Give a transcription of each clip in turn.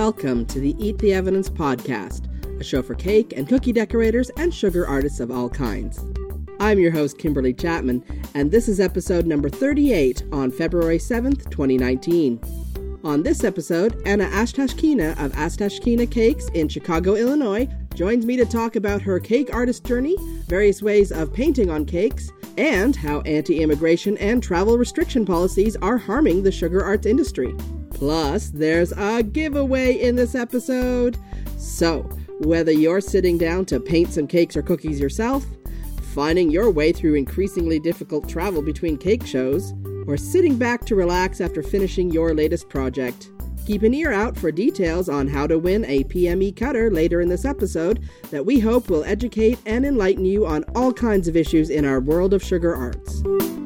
Welcome to the Eat the Evidence podcast, a show for cake and cookie decorators and sugar artists of all kinds. I'm your host, Kimberly Chapman, and this is episode number 38 on February 7th, 2019. On this episode, Anna Astashkina of Astashkina Cakes in Chicago, Illinois, joins me to talk about her cake artist journey, various ways of painting on cakes, and how anti-immigration and travel restriction policies are harming the sugar arts industry. Plus, there's a giveaway in this episode. So, whether you're sitting down to paint some cakes or cookies yourself, finding your way through increasingly difficult travel between cake shows, or sitting back to relax after finishing your latest project, keep an ear out for details on how to win a PME cutter later in this episode that we hope will educate and enlighten you on all kinds of issues in our world of sugar arts.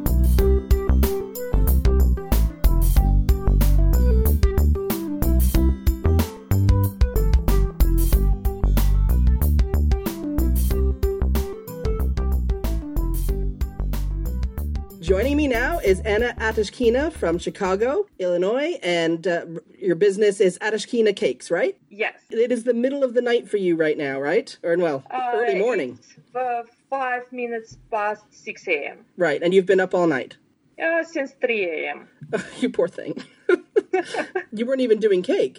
Joining me now is Anna Astashkina from Chicago, Illinois, and your business is Astashkina Cakes, right? Yes. It is the middle of the night for you right now, right? Or, well, early morning. It's 5 minutes past 6 a.m. Right, and you've been up all night? Since 3 a.m. You poor thing. You weren't even doing cake.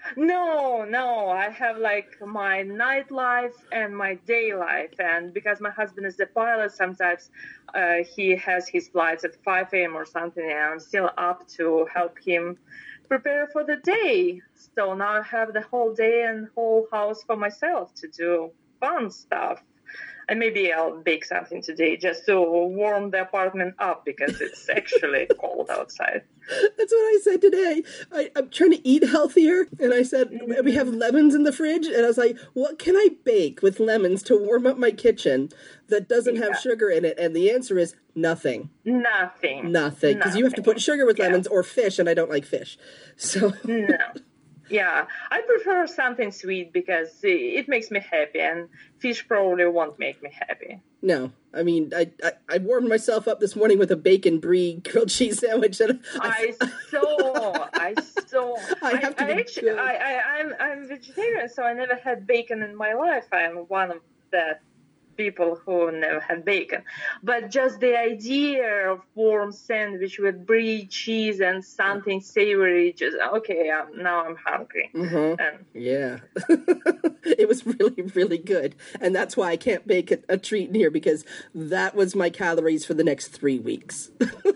No, I have like my nightlife and my day life, and because my husband is a pilot, sometimes he has his flights at 5 a.m. or something, and I'm still up to help him prepare for the day. So now I have the whole day and whole house for myself to do fun stuff. And maybe I'll bake something today just to warm the apartment up because it's actually cold outside. That's what I said today. I'm trying to eat healthier, and I said, we have lemons in the fridge, and I was like, what can I bake with lemons to warm up my kitchen that doesn't have sugar in it? And the answer is nothing. Nothing. Because you have to put sugar with lemons or fish, and I don't like fish. So no. Yeah, I prefer something sweet because it makes me happy, and fish probably won't make me happy. No, I mean, I warmed myself up this morning with a bacon brie grilled cheese sandwich. And I saw. I have to be good. I'm vegetarian, so I never had bacon in my life. I'm one of the people who never had bacon, but just the idea of warm sandwich with brie, cheese, and something savory, just okay. Now I'm hungry. Mm-hmm. Yeah, it was really, really good, and that's why I can't bake a treat in here because that was my calories for the next 3 weeks.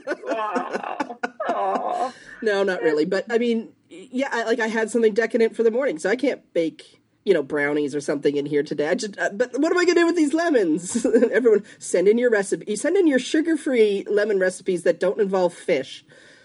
Wow. Oh. No, not really, but I mean, yeah, I had something decadent for the morning, so I can't bake brownies or something in here today. But what am I going to do with these lemons? Everyone, send in your recipe. Send in your sugar-free lemon recipes that don't involve fish.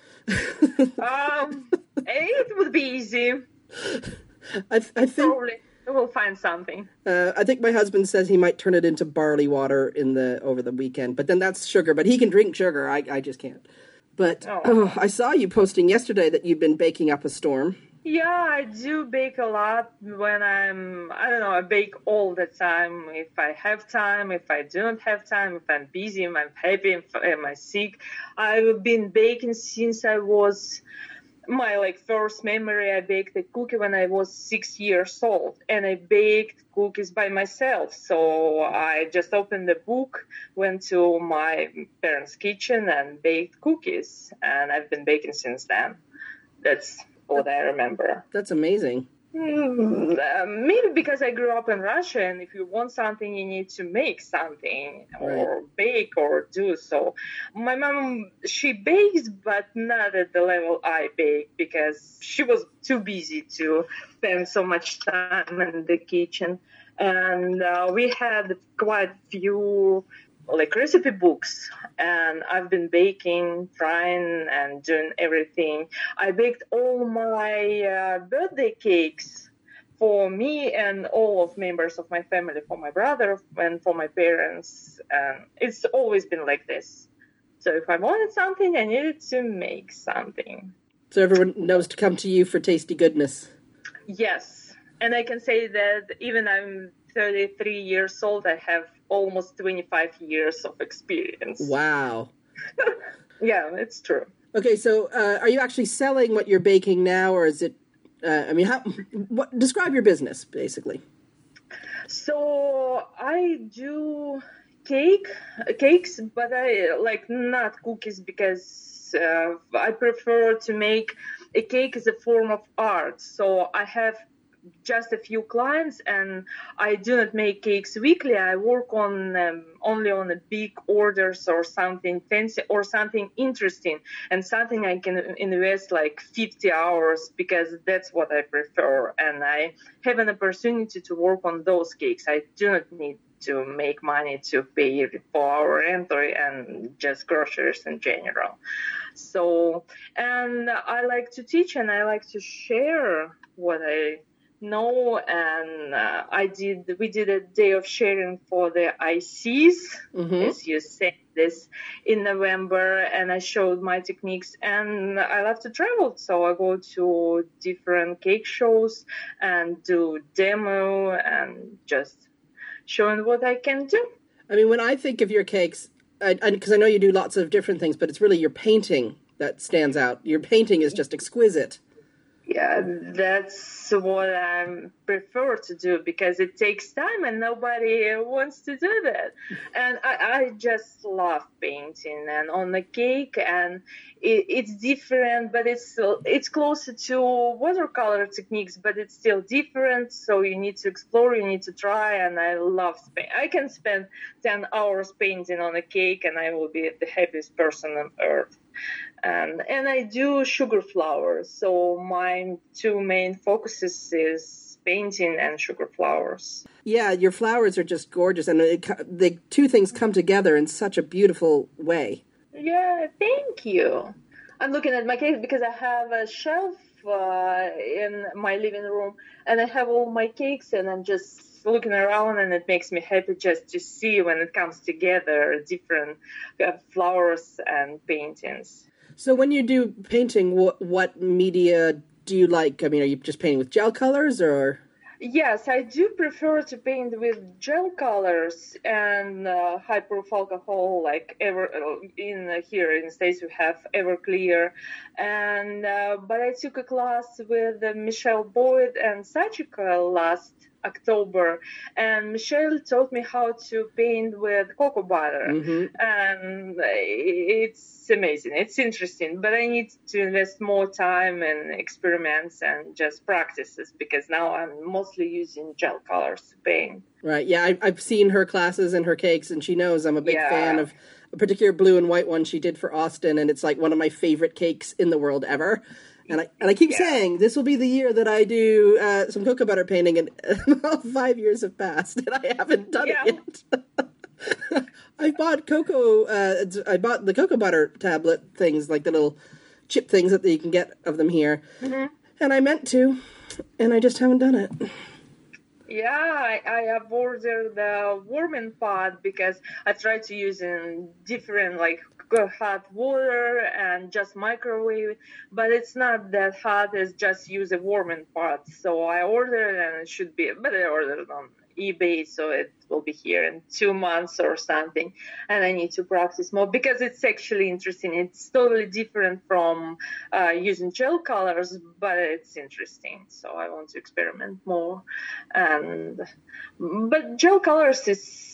It would be easy. I think probably we'll find something. I think my husband says he might turn it into barley water over the weekend, but then that's sugar. But he can drink sugar. I just can't. But I saw you posting yesterday that you've been baking up a storm. Yeah, I do bake a lot when I bake all the time. If I have time, if I don't have time, if I'm busy, if I'm happy, if I'm sick. I've been baking since I was, my first memory, I baked a cookie when I was 6 years old. And I baked cookies by myself. So I just opened the book, went to my parents' kitchen and baked cookies. And I've been baking since then. That's what I remember. That's amazing. Maybe because I grew up in Russia, and if you want something, you need to make something or bake or do so. My mom, she bakes, but not at the level I bake because she was too busy to spend so much time in the kitchen. And we had quite few recipe books, and I've been baking, trying, and doing everything. I baked all my birthday cakes for me and all of members of my family, for my brother and for my parents. And it's always been like this. So if I wanted something, I needed to make something. So everyone knows to come to you for tasty goodness. Yes, and I can say that even I'm 33 years old, I have almost 25 years of experience. Wow. Yeah, it's true. Okay, so are you actually selling what you're baking now, or is it Describe your business, basically. So I do cakes, but I like not cookies because I prefer to make a cake as a form of art. So I have just a few clients, and I do not make cakes weekly. I work on only on the big orders or something fancy or something interesting and something I can invest like 50 hours because that's what I prefer. And I have an opportunity to work on those cakes. I do not need to make money to pay for our rent and just groceries in general. So, and I like to teach and I like to share what I know, and we did a day of sharing for the ICs, as you said, this in November, and I showed my techniques, and I love to travel, so I go to different cake shows and do demo and just showing what I can do. I mean, when I think of your cakes, because I know you do lots of different things, but it's really your painting that stands out. Your painting is just exquisite. Yeah, that's what I prefer to do because it takes time and nobody wants to do that. And I just love painting and on the cake, and it's different, but it's closer to watercolor techniques, but it's still different. So you need to explore, you need to try, and I love paint. I can spend 10 hours painting on a cake and I will be the happiest person on earth. And I do sugar flowers. So my two main focuses is painting and sugar flowers. Yeah, your flowers are just gorgeous, and the two things come together in such a beautiful way. Yeah, thank you. I'm looking at my cake because I have a shelf in my living room, and I have all my cakes, and I'm just looking around, and it makes me happy just to see when it comes together, different flowers and paintings. So when you do painting, what media do you like? I mean, are you just painting with gel colors or? Yes, I do prefer to paint with gel colors and high-proof alcohol, like here in the States we have Everclear, and but I took a class with Michelle Boyd and Sachika last October, and Michelle taught me how to paint with cocoa butter, and it's amazing. It's interesting, but I need to invest more time and experiments and just practices because now I'm mostly using gel colors to paint. Right. Yeah, I've seen her classes and her cakes, and she knows I'm a big fan of a particular blue and white one she did for Austin, and it's like one of my favorite cakes in the world ever. And I keep saying this will be the year that I do some cocoa butter painting, and 5 years have passed, and I haven't done it yet. I bought the cocoa butter tablet things, like the little chip things that you can get of them here, and I meant to, and I just haven't done it. Yeah, I have ordered the warming pot because I tried to use in different like hot water and just microwave, but it's not that hot. It's just use a warming pot. So I ordered and it should be, but I ordered it on eBay, so it will be here in 2 months or something, and I need to practice more because it's actually interesting. It's totally different from using gel colors, but it's interesting, so I want to experiment more. But gel colors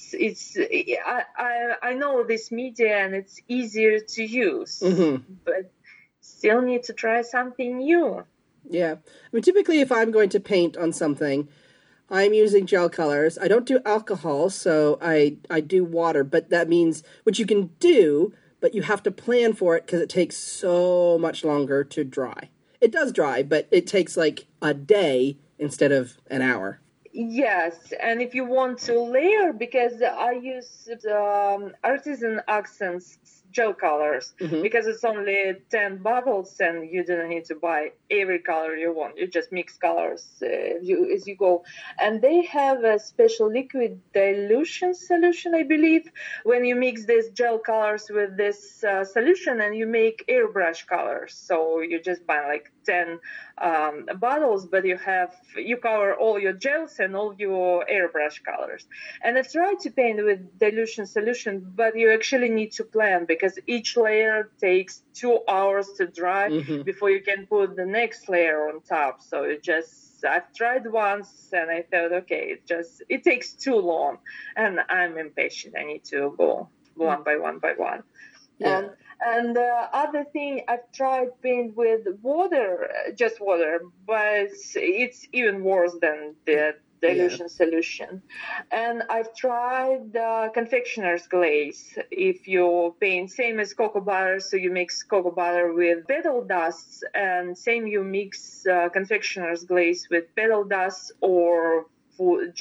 I know this media and it's easier to use, but still need to try something new. Yeah, I mean, typically if I'm going to paint on something, I'm using gel colors. I don't do alcohol, so I do water, but that means, which you can do, but you have to plan for it because it takes so much longer to dry. It does dry, but it takes like a day instead of an hour. Yes, and if you want to layer, because I use Artisan Accents gel colors, because it's only 10 bottles and you don't need to buy every color you want. You just mix colors as you go. And they have a special liquid dilution solution, I believe, when you mix these gel colors with this solution and you make airbrush colors. So you just buy like 10 bottles, but you cover all your gels and all your airbrush colors. And I tried to paint with dilution solution, but you actually need to plan because because each layer takes 2 hours to dry before you can put the next layer on top. So I've tried once and I thought, okay, it takes too long, and I'm impatient. I need to go one by one by one. Yeah. And the other thing, I've tried paint with water, just water, but it's even worse than the dilution solution. And I've tried confectioner's glaze. If you paint same as cocoa butter, so you mix cocoa butter with petal dust, and same you mix confectioner's glaze with petal dust or food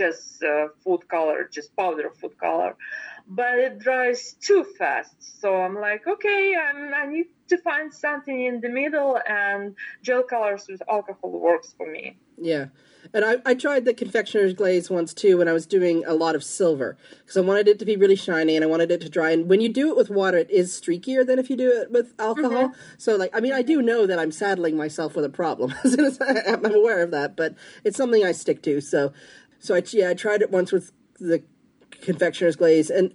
color, just powder food color. But it dries too fast. So I'm like, okay, I need to find something in the middle, and gel colors with alcohol works for me. Yeah. And I tried the confectioner's glaze once, too, when I was doing a lot of silver, because I wanted it to be really shiny, and I wanted it to dry. And when you do it with water, it is streakier than if you do it with alcohol. So, I do know that I'm saddling myself with a problem. I'm aware of that, but it's something I stick to. So I tried it once with the confectioner's glaze, and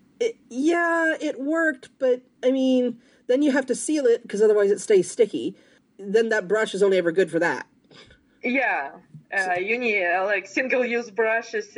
it worked, but, then you have to seal it, because otherwise it stays sticky. Then that brush is only ever good for that. Yeah. You need single-use brushes.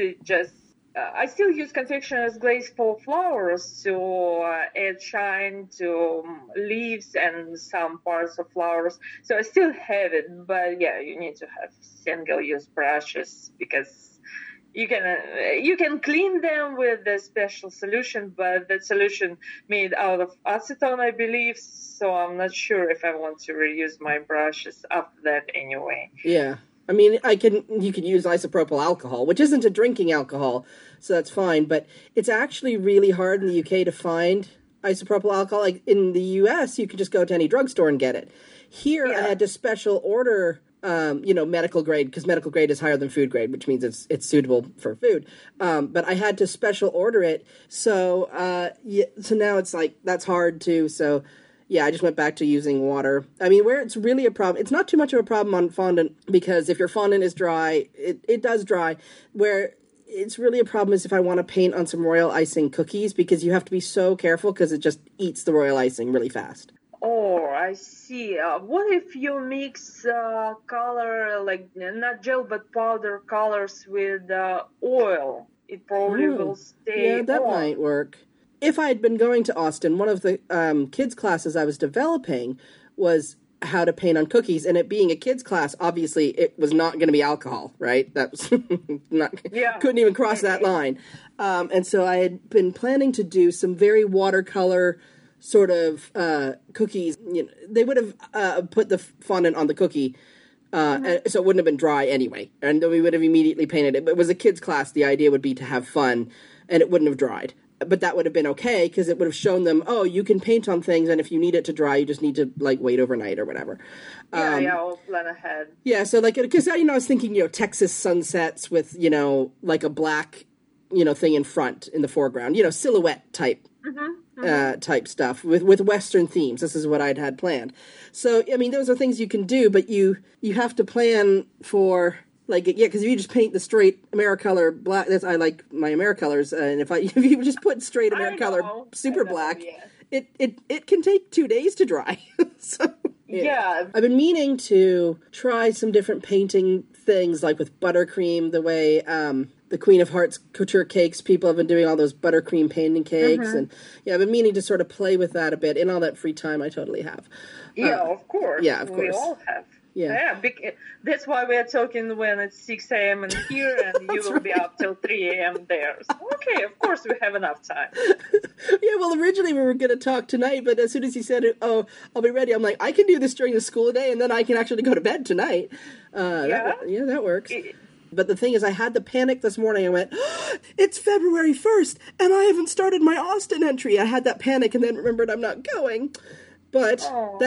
I still use confectioner's glaze for flowers to add shine to leaves and some parts of flowers. So I still have it, but you need to have single-use brushes, because you can clean them with a special solution, but that solution made out of acetone, I believe. So I'm not sure if I want to reuse my brushes after that anyway. Yeah. You can use isopropyl alcohol, which isn't a drinking alcohol, so that's fine. But it's actually really hard in the UK to find isopropyl alcohol. Like in the US, you can just go to any drugstore and get it. Here, I had to special order, medical grade, because medical grade is higher than food grade, which means it's suitable for food. But I had to special order it, so now it's like that's hard too. So. Yeah, I just went back to using water. Where it's really a problem, it's not too much of a problem on fondant, because if your fondant is dry, it does dry. Where it's really a problem is if I want to paint on some royal icing cookies, because you have to be so careful, because it just eats the royal icing really fast. Oh, I see. What if you mix color, like not gel, but powder colors with oil? It probably will stay. Yeah, that might work. If I had been going to Austin, one of the kids' classes I was developing was how to paint on cookies. And it being a kids' class, obviously, it was not going to be alcohol, right? That was couldn't even cross that line. And so I had been planning to do some very watercolor sort of cookies. They would have put the fondant on the cookie, so it wouldn't have been dry anyway. And then we would have immediately painted it. But it was a kids' class. The idea would be to have fun, and it wouldn't have dried. But that would have been okay, because it would have shown them, oh, you can paint on things, and if you need it to dry, you just need to, wait overnight or whatever. I'll plan ahead. Yeah, so, because, I was thinking, Texas sunsets with, a black, thing in front, in the foreground, silhouette type. Type stuff with Western themes. This is what I'd had planned. So, those are things you can do, but you have to plan for... because if you just paint the straight AmeriColor black, I like my AmeriColors, and if you just put straight AmeriColor super black, it can take 2 days to dry. So yeah. I've been meaning to try some different painting things, like with buttercream, the way the Queen of Hearts couture cakes, people have been doing all those buttercream painting cakes, and I've been meaning to sort of play with that a bit in all that free time I totally have. Of course. Yeah, of course. We all have. Yeah, that's why we are talking when it's 6 a.m. in here, and you will be up till 3 a.m. there. So, okay, of course we have enough time. Yeah, well, originally we were going to talk tonight, but as soon as you said, oh, I'll be ready, I'm like, I can do this during the school day, and then I can actually go to bed tonight. That works. But the thing is, I had the panic this morning. I went, it's February 1st, and I haven't started my Austin entry. I had that panic, and then remembered I'm not going. But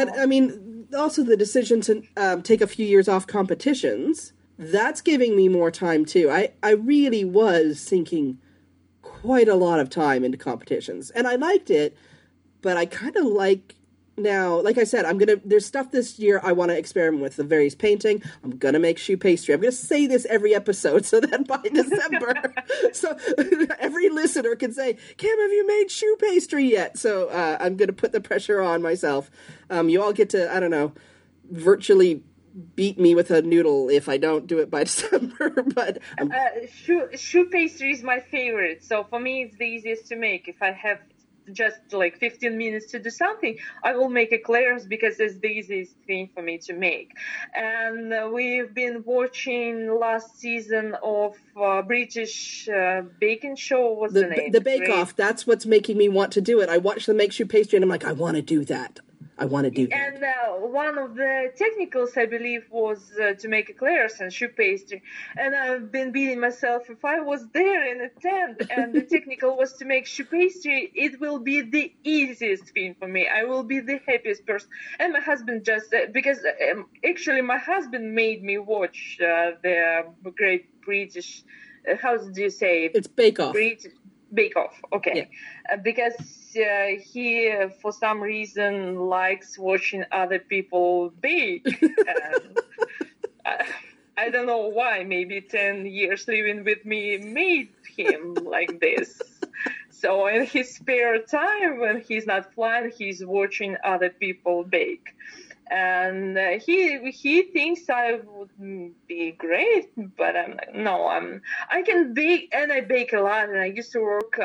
also the decision to take a few years off competitions, that's giving me more time too. I really was sinking quite a lot of time into competitions, and I liked it, but I kind of like Now, like I said, there's stuff this year I want to experiment with, the various painting. I'm going to make choux pastry. I'm going to say this every episode so that by December, so every listener can say, Kim, have you made choux pastry yet? So I'm going to put the pressure on myself. You all get to, I don't know, virtually beat me with a noodle if I don't do it by December. But choux pastry is my favorite. So for me, it's the easiest to make. If I have just like 15 minutes to do something, I will make eclairs because it's the easiest thing for me to make. And we've been watching last season of British baking show. What's the name? The Bake Off. That's what's making me want to do it. I watched them make choux pastry and I'm like, I want to do that. I want to do that. And one of the technicals, I believe, was to make eclairs and choux pastry. And I've been beating myself. If I was there in a tent and the technical was to make choux pastry, it will be the easiest thing for me. I will be the happiest person. And my husband because actually my husband made me watch the Great British, how do you say it? It's Bake Off. Bake Off, okay. Yeah. Because he, for some reason, likes watching other people bake. I don't know why. Maybe 10 years living with me made him like this. So in his spare time, when he's not flying, he's watching other people bake. And he thinks I would be great, but I'm like, no, I can bake, and I bake a lot. And I used to work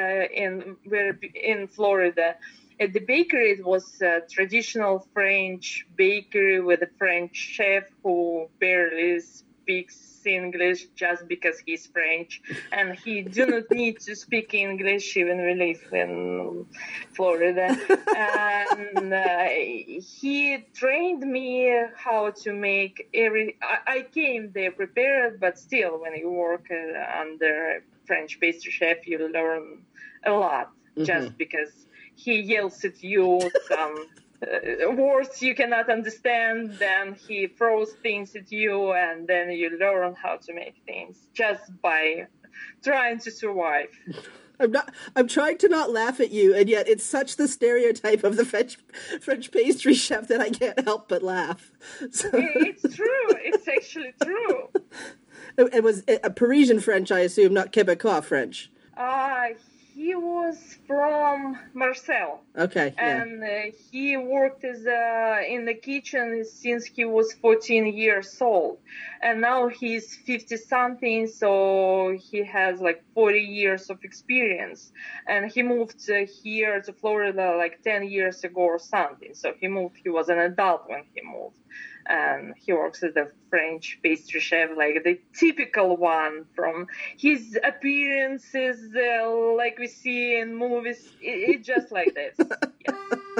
in Florida at the bakery. It was a traditional French bakery with a French chef who barely speaks English just because he's French, and he do not need to speak English even we live in Florida. And he trained me how to make I came there prepared, but still when you work under a French pastry chef, you learn a lot. Just because he yells at you some words you cannot understand, then he throws things at you, and then you learn how to make things just by trying to survive. I'm trying to not laugh at you, and yet it's such the stereotype of the French pastry chef that I can't help but laugh. So. It's true. It's actually true. It was a Parisian French, I assume, not Quebecois French. He was from Marseille. Okay. Yeah. And he worked in the kitchen since he was 14 years old. And now he's 50-something, so he has like 40 years of experience. And he moved here to Florida like 10 years ago or something. So he was an adult when he moved. And he works as a French pastry chef, like the typical one. From his appearances, like we see in movies, it's just like this. Yes.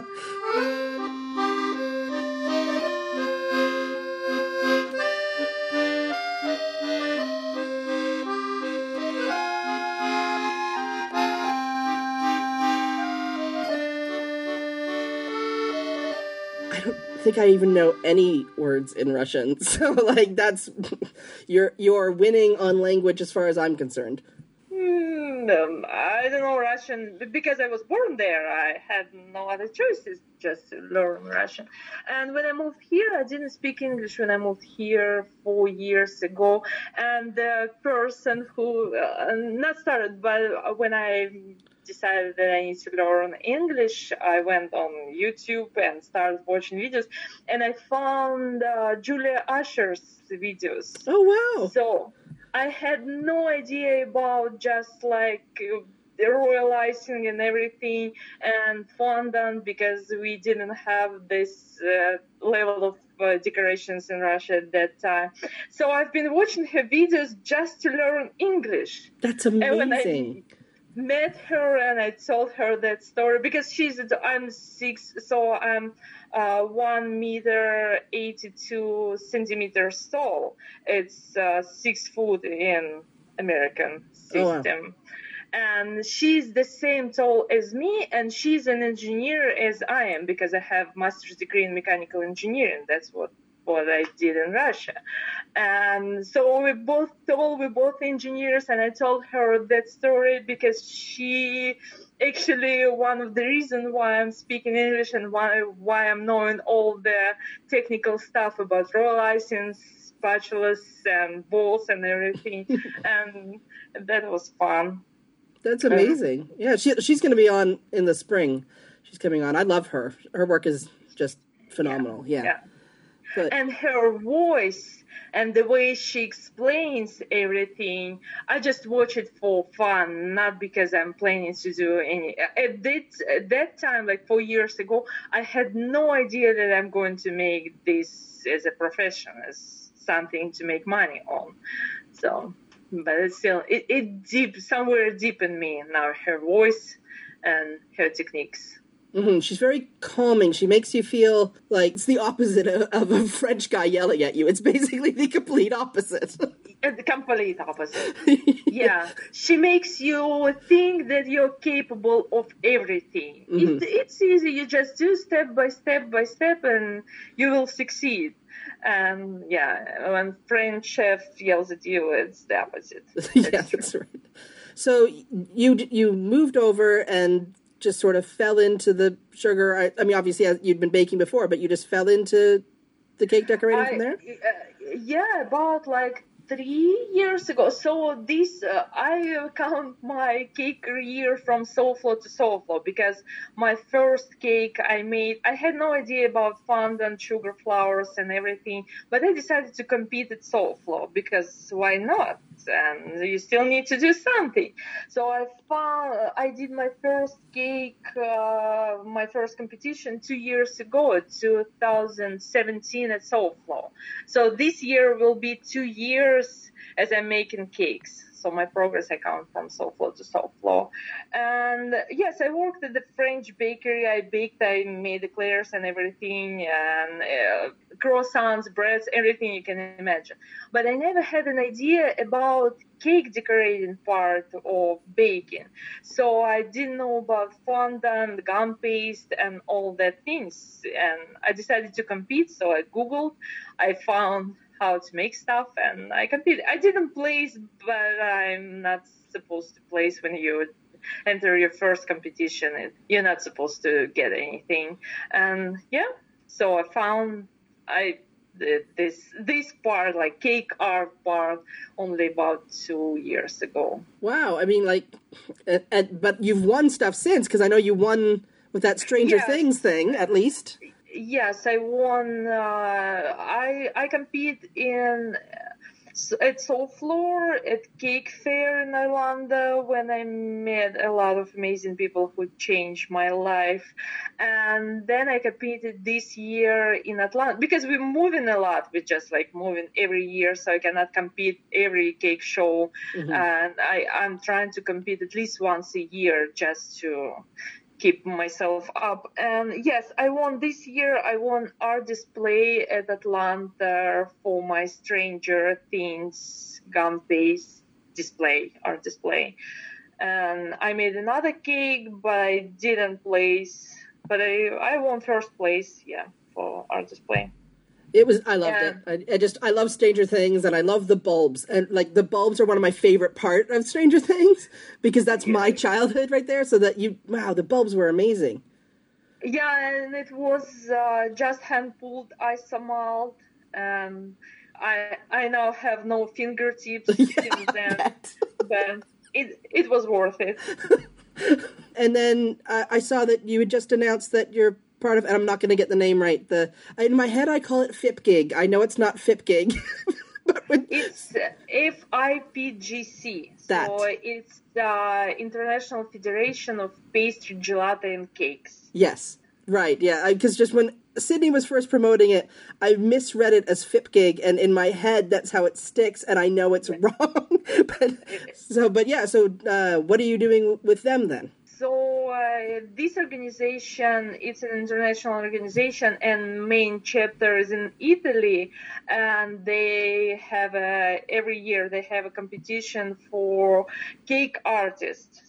I think I even know any words in Russian, so like that's you're winning on language as far as I'm concerned. I don't know Russian because I was born there. I had no other choices just to learn Russian. And when I moved here, I didn't speak English when I moved here 4 years ago. And the person who not started, but when I decided that I need to learn English, I went on YouTube and started watching videos, and I found Julia Usher's videos. Oh, wow. So I had no idea about just like the royal icing and everything and fondant because we didn't have this level of decorations in Russia at that time. So I've been watching her videos just to learn English. That's amazing. Met her and I told her that story because I'm 6, so I'm 1 meter 82 centimeters tall. It's 6 foot in American system. Oh, wow. And she's the same tall as me, and she's an engineer as I am because I have master's degree in mechanical engineering. That's what what I did in Russia. And so we're both engineers, and I told her that story because she actually one of the reasons why I'm speaking English and why I'm knowing all the technical stuff about raw license, spatulas and balls and everything. And that was fun. That's amazing. Yeah, she's going to be on in the spring. She's coming on. I love her. Her work is just phenomenal. Yeah. But, and her voice and the way she explains everything, I just watch it for fun, not because I'm planning to do any. At that time, like 4 years ago, I had no idea that I'm going to make this as a profession, as something to make money on. So, but it's still, somewhere deep in me now, her voice and her techniques. Mm-hmm. She's very calming. She makes you feel like it's the opposite of a French guy yelling at you. It's basically the complete opposite. The complete opposite. Yeah. She makes you think that you're capable of everything. Mm-hmm. It's easy. You just do step by step, and you will succeed. And when French chef yells at you, it's the opposite. That's right. So you moved over and just sort of fell into the sugar. I mean, obviously you'd been baking before, but you just fell into the cake decorating from there? About like 3 years ago. So this, I count my cake career from Soulflow to Soulflow, because my first cake I made, I had no idea about fondant, sugar flours and everything, but I decided to compete at Soulflow because why not? And you still need to do something. So I did my first cake, my first competition 2 years ago, 2017 at Soulflow. So this year will be 2 years as I'm making cakes. So my progress I count from Soulflow to Soulflow. And yes, I worked at the French bakery. I baked, I made eclairs and everything, and croissants, breads, everything you can imagine. But I never had an idea about cake decorating part of baking. So I didn't know about fondant, gum paste, and all that things. And I decided to compete. So I Googled, I found how to make stuff, and I competed. I didn't place, but I'm not supposed to place when you enter your first competition. You're not supposed to get anything. And so I found this part, like cake art part, only about 2 years ago. Wow. I mean, like, but you've won stuff since, because I know you won with that Stranger Things thing, at least. Yes, I won. I compete at Soulflow at Cake Fair in Orlando, when I met a lot of amazing people who changed my life. And then I competed this year in Atlanta, because we're moving a lot. We're just like moving every year, so I cannot compete every cake show. Mm-hmm. And I'm trying to compete at least once a year just to keep myself up. And yes, I won this year. I won art display at Atlanta for my Stranger Things gum paste art display. And I made another cake, but I didn't place. But I won first place, for art display. I loved it. I love Stranger Things, and I love the bulbs. And like the bulbs are one of my favorite part of Stranger Things, because that's my childhood right there. So that the bulbs were amazing. Yeah, and it was just hand-pulled isomalt. I now have no fingertips since then, but it was worth it. And then I saw that you had just announced that you're part of, and I'm not going to get the name right. In my head, I call it FIPGIG. I know it's not FIPGIG. It's FIPGC. So it's the International Federation of Pastry, Gelato, and Cakes. Yes, right. Yeah, because just when Sydney was first promoting it, I misread it as FIPGIG, and in my head, that's how it sticks, and I know it's wrong. So what are you doing with them then? So this organization, it's an international organization, and main chapter is in Italy, and they have every year they have a competition for cake artists.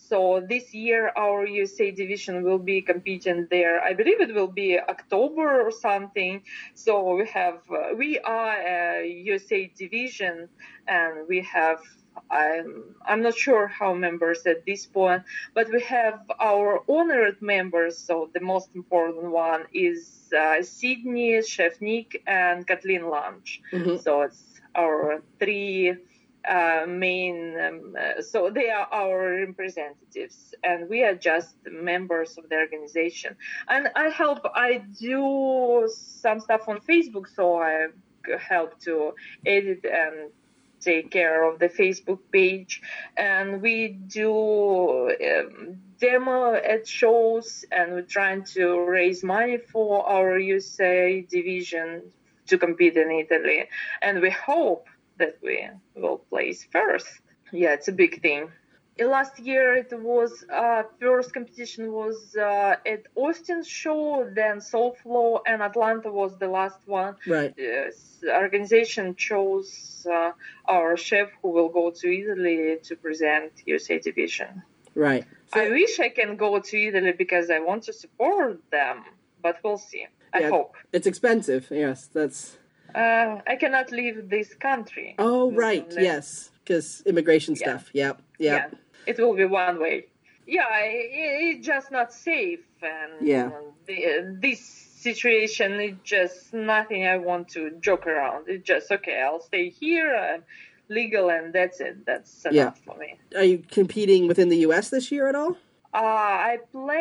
So this year, our USA division will be competing there. I believe it will be October or something. So we are a USA division, and we have, I'm not sure how members at this point, but we have our honored members. So the most important one is Sydney, Chef Nick, and Kathleen Lunch. Mm-hmm. So it's our three main, so they are our representatives, and we are just members of the organization. And I do some stuff on Facebook, so I help to edit and take care of the Facebook page, and we do demo at shows, and we're trying to raise money for our USA division to compete in Italy, and we hope that we will place first. Yeah, it's a big thing. Last year it was first competition was at Austin show, then Soulflow, and Atlanta was the last one. Right. Organization chose our chef who will go to Italy to present USA division. Right. So, I wish I can go to Italy because I want to support them, but we'll see. I hope. It's expensive. Yes, that's. I cannot leave this country. Oh, right. Yes, because immigration stuff. Yep. Yeah. It will be one way. Yeah, it's just not safe. And this situation is just nothing I want to joke around. It's just, okay, I'll stay here, I'm legal, and that's it. That's enough for me. Are you competing within the U.S. this year at all? I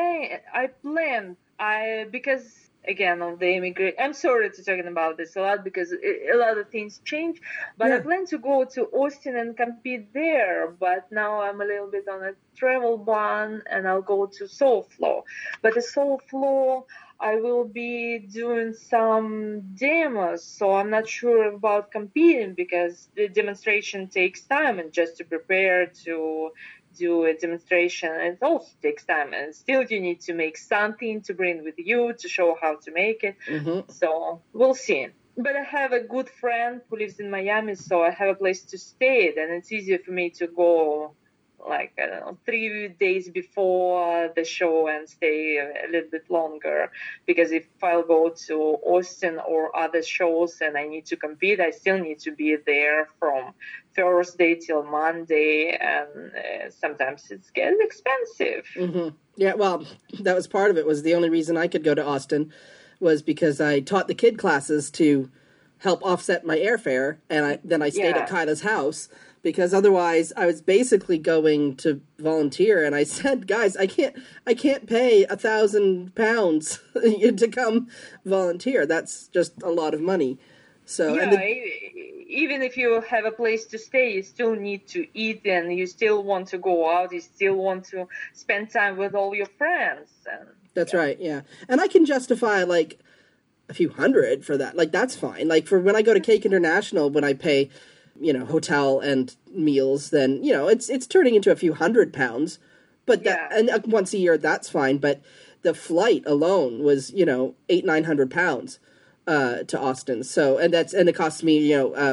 plan, because... Again, on the immigrant, I'm sorry to talking about this a lot because a lot of things change. But I plan to go to Austin and compete there. But now I'm a little bit on a travel ban, and I'll go to Soulflow. But the Soulflow, I will be doing some demos, so I'm not sure about competing because the demonstration takes time, and just to prepare to do a demonstration, it also takes time, and still you need to make something to bring with you to show how to make it. Mm-hmm. So we'll see. But I have a good friend who lives in Miami, so I have a place to stay, and it's easier for me to go 3 days before the show and stay a little bit longer, because if I'll go to Austin or other shows and I need to compete, I still need to be there from Thursday till Monday, and sometimes it's getting expensive. Mm-hmm. Yeah, well, that was part of it. Was the only reason I could go to Austin was because I taught the kid classes to help offset my airfare, and then I stayed at Kyla's house, because otherwise I was basically going to volunteer. And I said, guys, I can't pay £1,000 to come volunteer. That's just a lot of money. So even if you have a place to stay, you still need to eat, and you still want to go out. You still want to spend time with all your friends. That's right. Yeah. And I can justify a few hundred for that. That's fine. For when I go to Cake International, when I pay, hotel and meals, then, it's turning into a few £100. But and once a year, that's fine. But the flight alone was, £800-900 to Austin. So, and it cost me,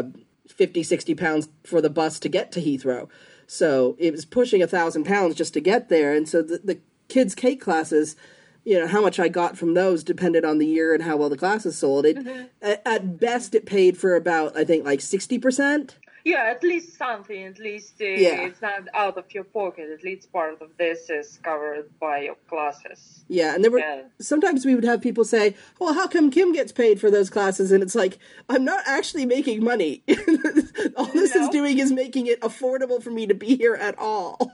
£50-60 for the bus to get to Heathrow. So it was pushing £1,000 just to get there. And so the kids' cake classes, how much I got from those depended on the year and how well the classes sold. At best, it paid for about, I think, 60%. Yeah, at least something. At least it's not out of your pocket. At least part of this is covered by your classes. Yeah, and there were sometimes we would have people say, well, how come Kim gets paid for those classes? And it's I'm not actually making money. All this is doing is making it affordable for me to be here at all.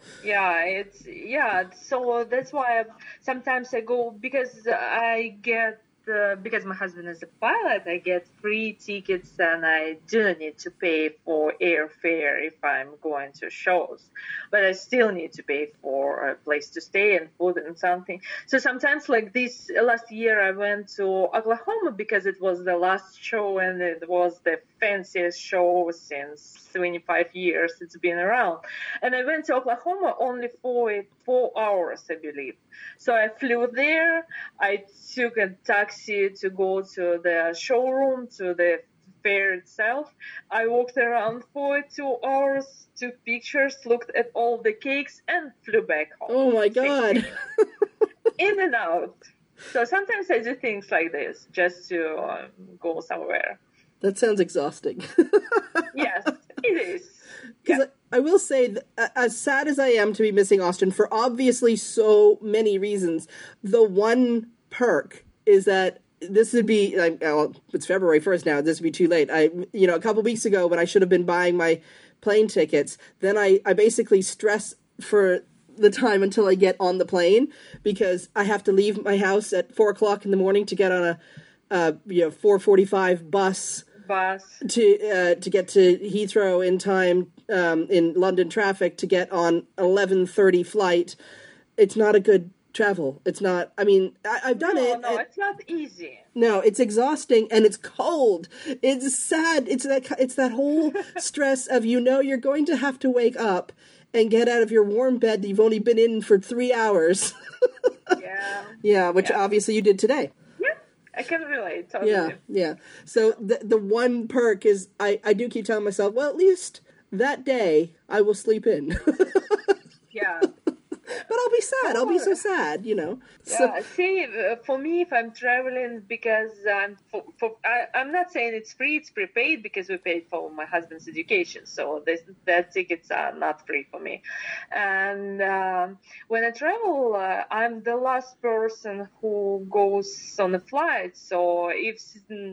So that's why sometimes I go, because I get because my husband is a pilot, I get free tickets, and I do need to pay for airfare if I'm going to shows. But I still need to pay for a place to stay and food and something. So sometimes, this last year, I went to Oklahoma because it was the last show, and it was the fanciest show since 25 years it's been around. And I went to Oklahoma only for 4 hours, I believe. So I flew there. I took a taxi to go to the showroom, to the fair itself. I walked around for 2 hours, took pictures, looked at all the cakes, and flew back home. Oh my God. In and out. So sometimes I do things like this just to go somewhere. That sounds exhausting. Yes, it is. Because I will say, that, as sad as I am to be missing Austin for obviously so many reasons, the one perk is that this would be, well, it's February 1st now, this would be too late. A couple weeks ago when I should have been buying my plane tickets, then I basically stress for the time until I get on the plane, because I have to leave my house at 4 o'clock in the morning to get on a 4:45 bus to get to Heathrow in time in London traffic to get on 11:30 flight. It's not a good travel. It's not. I mean, I've done it. No, it's not easy. No, it's exhausting and it's cold. It's sad. It's that whole stress of you're going to have to wake up and get out of your warm bed that you've only been in for 3 hours. Yeah. Yeah, which obviously you did today. I can relate. Totally. Yeah. So the one perk is I do keep telling myself, well, at least that day I will sleep in. Yeah. But I'll be sad. I'll be so sad, Yeah, see, for me, if I'm traveling, because I'm not saying it's free, it's prepaid, because we paid for my husband's education, so that tickets are not free for me. And when I travel, I'm the last person who goes on a flight, so if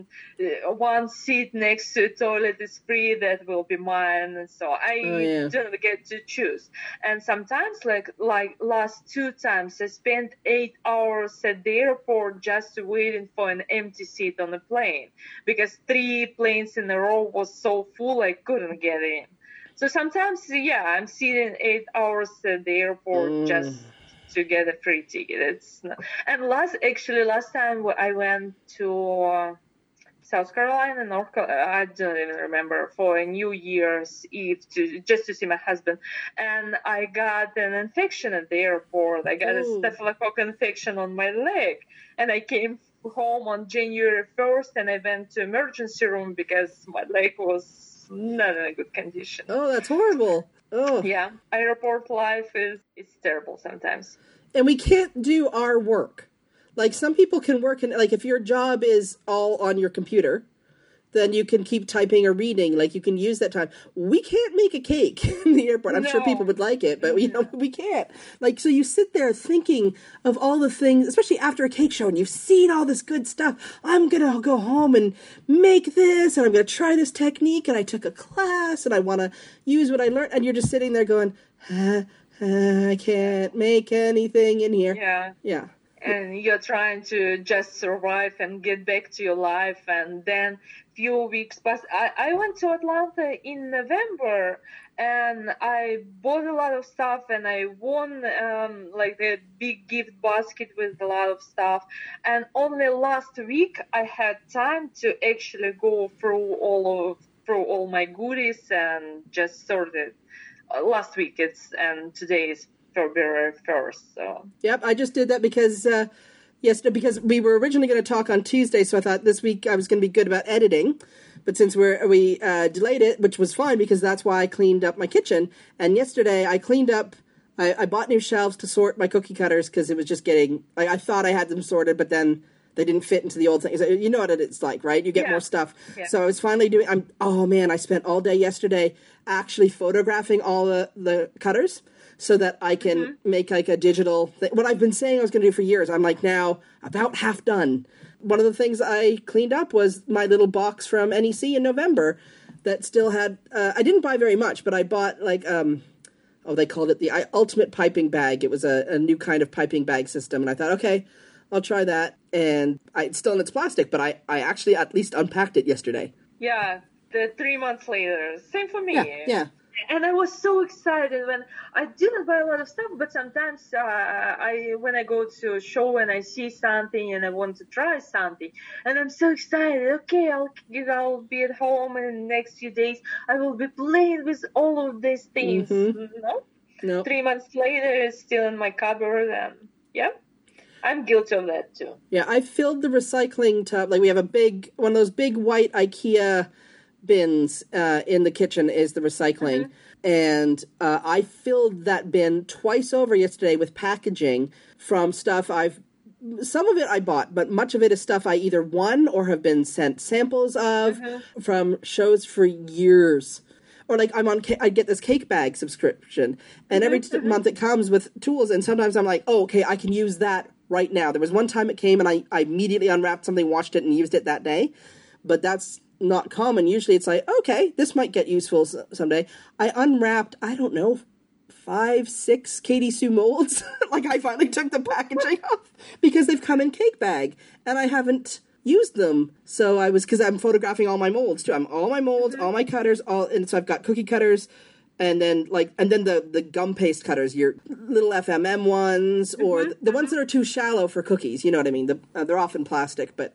one seat next to a toilet is free, that will be mine, so I don't get to choose. And sometimes, like last 2 times, I spent 8 hours at the airport just waiting for an empty seat on the plane, because 3 planes in a row was so full I couldn't get in. So sometimes, I'm sitting 8 hours at the airport just to get a free ticket. It's not... And last time I went to South Carolina, North Carolina, I don't even remember, for a New Year's Eve just to see my husband. And I got an infection at the airport. I got a staphylococcus infection on my leg. And I came home on January 1st and I went to emergency room because my leg was not in a good condition. Oh, that's horrible. Oh. Yeah, airport life is terrible sometimes. And we can't do our work. Like, some people can work in, like, if your job is all on your computer, then you can keep typing or reading. Like, you can use that time. We can't make a cake in the airport. I'm sure people would like it, but we can't. Like, so you sit there thinking of all the things, especially after a cake show, and you've seen all this good stuff. I'm going to go home and make this, and I'm going to try this technique, and I took a class, and I want to use what I learned. And you're just sitting there going, I can't make anything in here. Yeah. And you're trying to just survive and get back to your life. And then few weeks pass. I went to Atlanta in November and I bought a lot of stuff and I won like a big gift basket with a lot of stuff. And only last week I had time to actually go through all my goodies and just sort it. Last week and today is February 1st. So. Yep, I just did that because because we were originally going to talk on Tuesday, so I thought this week I was going to be good about editing. But since we delayed it, which was fine because that's why I cleaned up my kitchen. And yesterday I cleaned up. I bought new shelves to sort my cookie cutters because it was just getting. I thought I had them sorted, but then they didn't fit into the old thing. You know what it's like, right? You get more stuff. Yeah. So I was finally doing. Oh man, I spent all day yesterday actually photographing all the cutters, so that I can make like a digital thing. What I've been saying I was going to do for years, I'm like now about half done. One of the things I cleaned up was my little box from NEC in November that still had, I didn't buy very much, but I bought like, they called it the Ultimate Piping Bag. It was a new kind of piping bag system. And I thought, okay, I'll try that. And it's still in its plastic, but I actually at least unpacked it yesterday. Yeah, 3 months later. Same for me. Yeah. And I was so excited when I didn't buy a lot of stuff, but sometimes when I go to a show and I see something and I want to try something, and I'm so excited. Okay, I'll be at home in the next few days. I will be playing with all of these things. No. 3 months later, it's still in my cupboard, and yeah. I'm guilty of that too. Yeah, I filled the recycling tub. Like we have one of those big white IKEA bins in the kitchen is the recycling. And I filled that bin twice over yesterday with packaging from stuff some of it I bought, but much of it is stuff I either won or have been sent samples of from shows for years. Or like I get this cake bag subscription, and every month it comes with tools, and sometimes I'm like, oh, okay, I can use that right now. There was one time it came, and I immediately unwrapped something, washed it, and used it that day. But that's not common. Usually it's like, okay, this might get useful someday. I unwrapped, I don't know, 5, 6 Katie Sue molds. Like I finally took the packaging off because they've come in cake bag, and I haven't used them. So because I'm photographing all my molds too. All my molds, all my cutters, and so I've got cookie cutters, and then the gum paste cutters, your little FMM ones, or the ones that are too shallow for cookies. You know what I mean? They're often plastic, but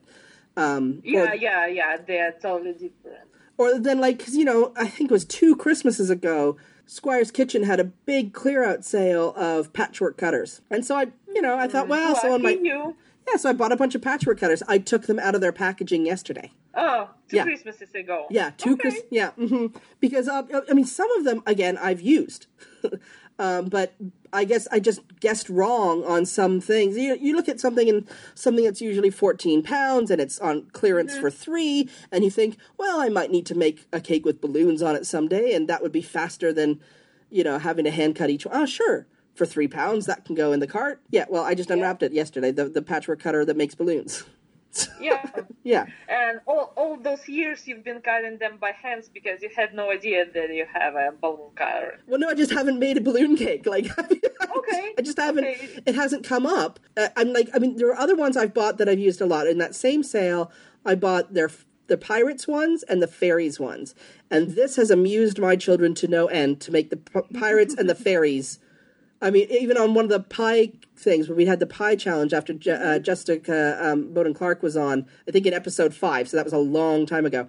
yeah, they're totally different. Or then because I think it was 2 Christmases ago, Squire's Kitchen had a big clear out sale of patchwork cutters, and so I thought, well, someone might. Yeah, so I bought a bunch of patchwork cutters. I took them out of their packaging yesterday. Oh, 2 Christmases ago. Yeah, 2 Christmas. Yeah, because some of them again I've used, but I guess I just guessed wrong on some things. You look at something that's usually £14 and it's on clearance for $3, and you think, well, I might need to make a cake with balloons on it someday, and that would be faster than having to hand cut each one. Oh, sure. For £3, that can go in the cart. Yeah, well, I just unwrapped it yesterday, the patchwork cutter that makes balloons. Yeah. Yeah. And all those years you've been cutting them by hands because you had no idea that you have a balloon cutter. Well, no, I just haven't made a balloon cake. Okay. I just haven't. Okay. It hasn't come up. There are other ones I've bought that I've used a lot. In that same sale, I bought the Pirates ones and the Fairies ones. And this has amused my children to no end to make the Pirates and the Fairies. I mean, even on one of the pie things where we had the pie challenge after Jessica Bowden Clark was on, I think in episode 5, so that was a long time ago.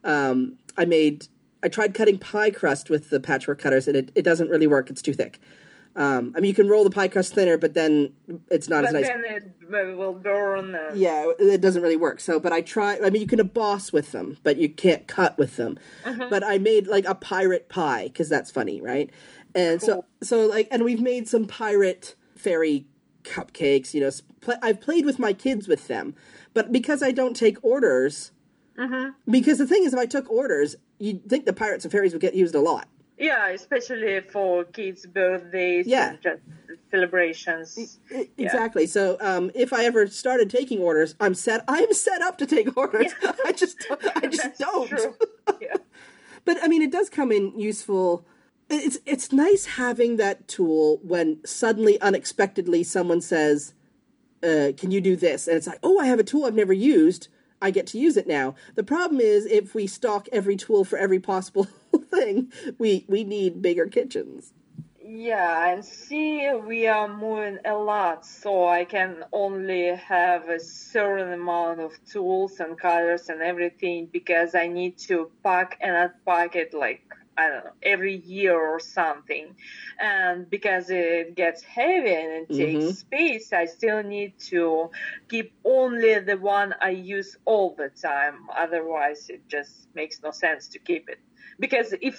I tried cutting pie crust with the patchwork cutters, and it doesn't really work. It's too thick. You can roll the pie crust thinner, but then it's not as nice. But then it will burn. Yeah, it doesn't really work. But I try. You can emboss with them, but you can't cut with them. But I made like a pirate pie because that's funny, right? And cool. And we've made some pirate fairy cupcakes. I've played with my kids with them, but because I don't take orders, because the thing is, if I took orders, you'd think the pirates and fairies would get used a lot. Yeah, especially for kids' birthdays, and just celebrations. Exactly. So if I ever started taking orders, I'm set up to take orders. Yeah. I just don't. True. Yeah. But it does come in useful. It's nice having that tool when suddenly, unexpectedly, someone says, can you do this? And it's like, oh, I have a tool I've never used. I get to use it now. The problem is if we stock every tool for every possible thing, we need bigger kitchens. Yeah, and we are moving a lot, so I can only have a certain amount of tools and cutters and everything because I need to pack and unpack it I don't know, every year or something. And because it gets heavy and it takes space, I still need to keep only the one I use all the time. Otherwise, it just makes no sense to keep it. Because if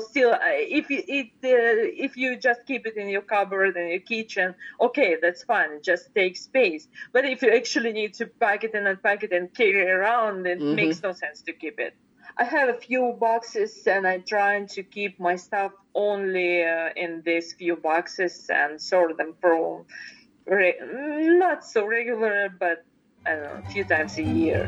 you just keep it in your cupboard in your kitchen, okay, that's fine. It just takes space. But if you actually need to pack it and unpack it and carry it around, it makes no sense to keep it. I have a few boxes, and I'm trying to keep my stuff only in these few boxes and sort them for not so regular, but I don't know, a few times a year.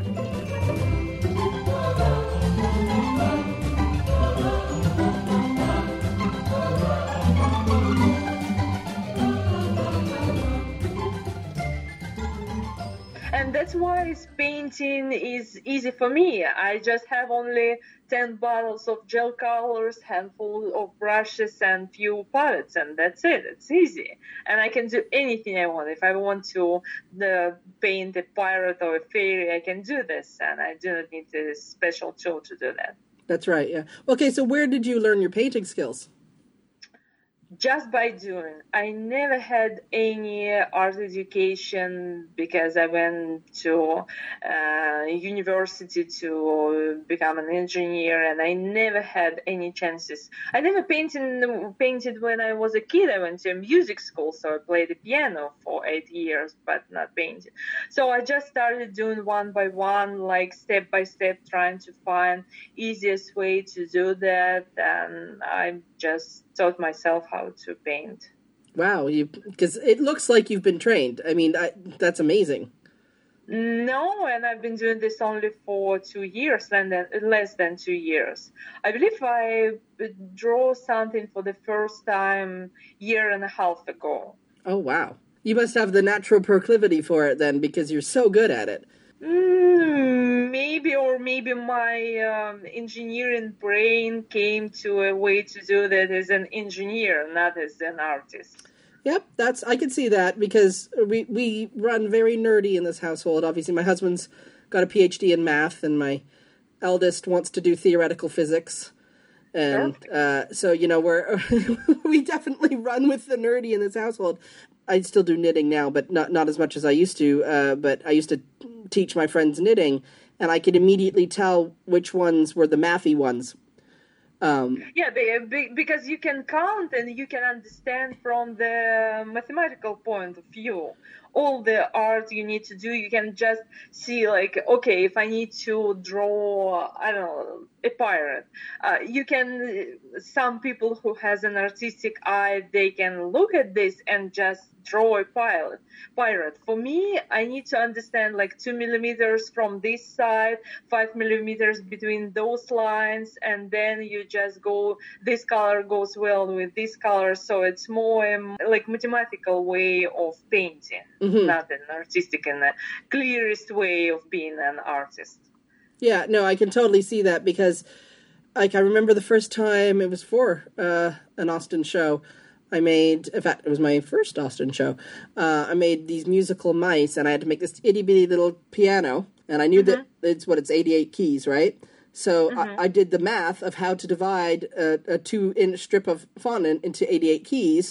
And that's why painting is easy for me. I just have only 10 bottles of gel colors, handful of brushes, and few palettes, and that's it. It's easy. And I can do anything I want. If I want to paint a pirate or a fairy, I can do this, and I do not need a special tool to do that. That's right, yeah. Okay, so where did you learn your painting skills? just by doing. I never had any art education because I went to university to become an engineer, and I never had any chances. I never painted when I was a kid. I went to a music school, so I played the piano for 8 years, but not painted. So I just started doing one by one, like step by step, trying to find easiest way to do that, and I just taught myself how to paint. Wow, because it looks like you've been trained. I mean, that's amazing. No, and I've been doing this only for 2 years, less than 2 years. I believe I drew something for the first time 1.5 years ago. Oh, wow. You must have the natural proclivity for it then, because you're so good at it. Maybe my engineering brain came to a way to do that as an engineer, not as an artist. Yep, I can see that, because we run very nerdy in this household. Obviously, my husband's got a PhD in math, and my eldest wants to do theoretical physics. And so, we definitely run with the nerdy in this household. I still do knitting now, but not as much as I used to. But I used to teach my friends knitting, and I could immediately tell which ones were the mathy ones. Because you can count and you can understand from the mathematical point of view. All the art you need to do, you can just see, like, okay, if I need to draw, I don't know, a pirate, some people who has an artistic eye, they can look at this and just draw a pirate. For me, I need to understand like 2 millimeters from this side, 5 millimeters between those lines, and then you just go, this color goes well with this color. So it's more like mathematical way of painting, not an artistic and the clearest way of being an artist. Yeah, no, I can totally see that, because like I remember the first time it was for an Austin show. In fact, it was my first Austin show. I made these musical mice, and I had to make this itty-bitty little piano, and I knew that it's 88 keys, right? So I did the math of how to divide a 2-inch strip of fondant into 88 keys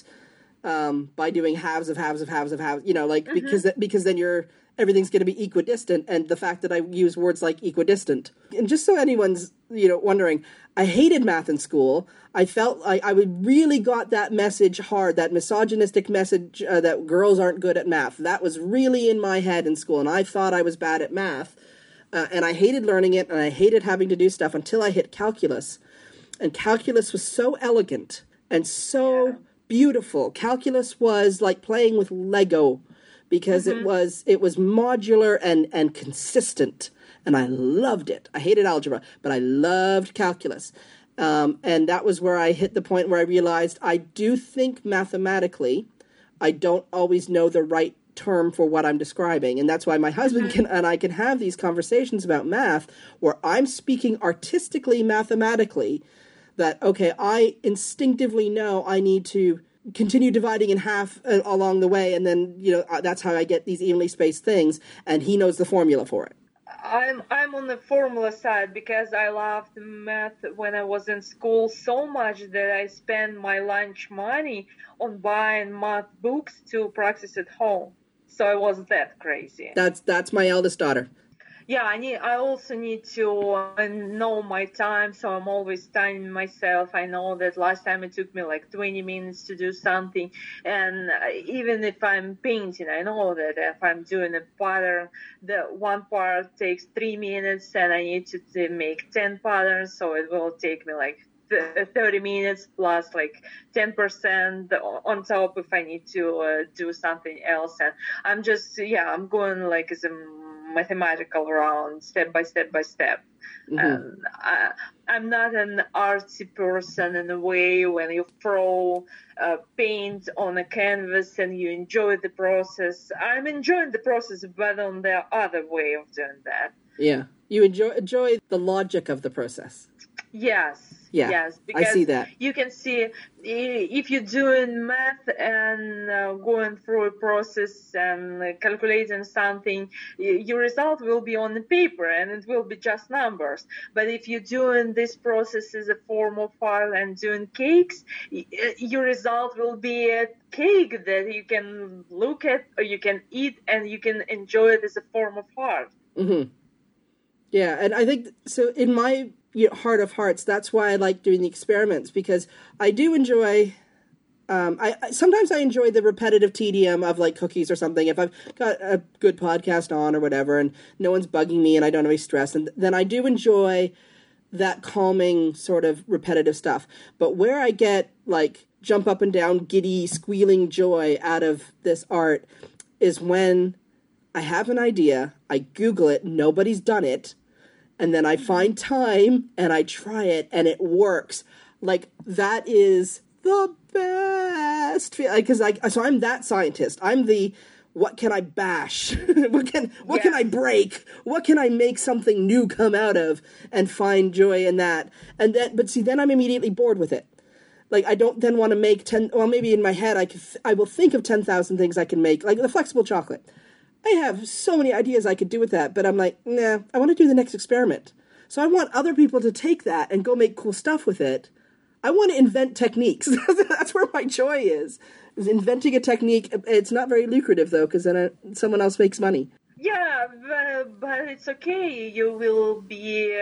by doing halves of halves of halves of halves, because then everything's going to be equidistant, and the fact that I use words like equidistant. And just so anyone's, wondering, I hated math in school. I felt like I really got that message hard, that misogynistic message that girls aren't good at math. That was really in my head in school, and I thought I was bad at math. And I hated learning it, and I hated having to do stuff until I hit calculus. And calculus was so elegant and so beautiful. Calculus was like playing with Lego, because it was modular and consistent, and I loved it. I hated algebra, but I loved calculus. And that was where I hit the point where I realized I do think mathematically. I don't always know the right term for what I'm describing, and that's why my husband and I can have these conversations about math where I'm speaking artistically, mathematically, that, okay, I instinctively know I need to continue dividing in half along the way, and then that's how I get these evenly spaced things, and he knows the formula for it. I'm on the formula side because I loved math when I was in school so much that I spent my lunch money on buying math books to practice at home. So I was that crazy. That's my eldest daughter. Yeah, I also need to know my time, so I'm always timing myself. I know that last time it took me like 20 minutes to do something, and even if I'm painting, I know that if I'm doing a pattern, the one part takes 3 minutes, and I need to make 10 patterns, so it will take me like 30 minutes plus like 10% on top if I need to do something else. And I'm going like as a mathematical round, step by step by step. I'm not an artsy person in a way when you throw paint on a canvas and you enjoy the process. I'm enjoying the process, but on the other way of doing that. Yeah, you enjoy the logic of the process. Yes, I see because that. you can see if you're doing math and going through a process and calculating something, your result will be on the paper and it will be just numbers. But if you're doing this process as a form of file and doing cakes, your result will be a cake that you can look at or you can eat and you can enjoy it as a form of art. Mm-hmm. Yeah, and I think, so in my heart of hearts, that's why I like doing the experiments, because I do enjoy, sometimes I enjoy the repetitive tedium of like cookies or something. If I've got a good podcast on or whatever, and no one's bugging me and I don't have any stress, and then I do enjoy that calming sort of repetitive stuff. But where I get like jump up and down, giddy, squealing joy out of this art is when I have an idea, I Google it, nobody's done it, and then I find time and I try it and it works. Like, that is the best. So I'm that scientist. I'm the, what can I bash? what can I break? What can I make something new come out of, and find joy in that? And then I'm immediately bored with it. Like, I don't then want to make maybe in my head I will think of 10,000 things I can make, like the flexible chocolate. I have so many ideas I could do with that, but I'm like, nah, I want to do the next experiment. So I want other people to take that and go make cool stuff with it. I want to invent techniques. That's where my joy is inventing a technique. It's not very lucrative, though, because then someone else makes money. Yeah, but it's okay. You will be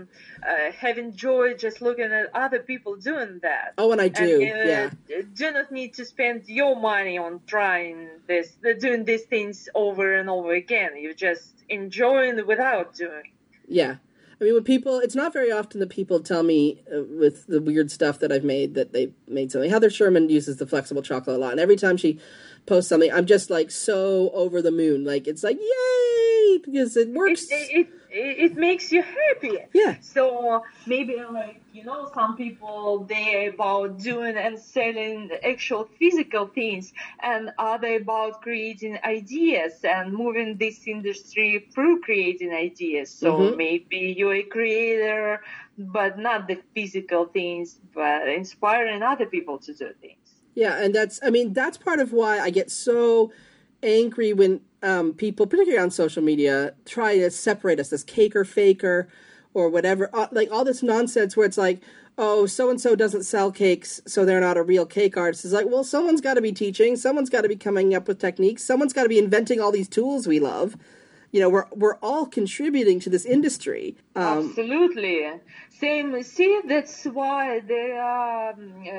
having joy just looking at other people doing that. Oh, and I do, yeah. Do not need to spend your money on doing these things over and over again. You're just enjoying without doing. Yeah. I mean, when people, it's not very often that people tell me with the weird stuff that I've made that they made something. Heather Sherman uses the flexible chocolate a lot, and every time she post something, I'm just like so over the moon. Like, it's like, yay, because it works. It makes you happy. Yeah. So maybe, like, some people, they're about doing and selling actual physical things, and other about creating ideas and moving this industry through creating ideas. So maybe you're a creator, but not the physical things, but inspiring other people to do things. Yeah, and that's part of why I get so angry when people, particularly on social media, try to separate us as caker faker or whatever, like all this nonsense where it's like, oh, so-and-so doesn't sell cakes, so they're not a real cake artist. It's like, well, someone's got to be teaching, someone's got to be coming up with techniques, someone's got to be inventing all these tools we love. We're all contributing to this industry. Absolutely. Same. See, that's why there are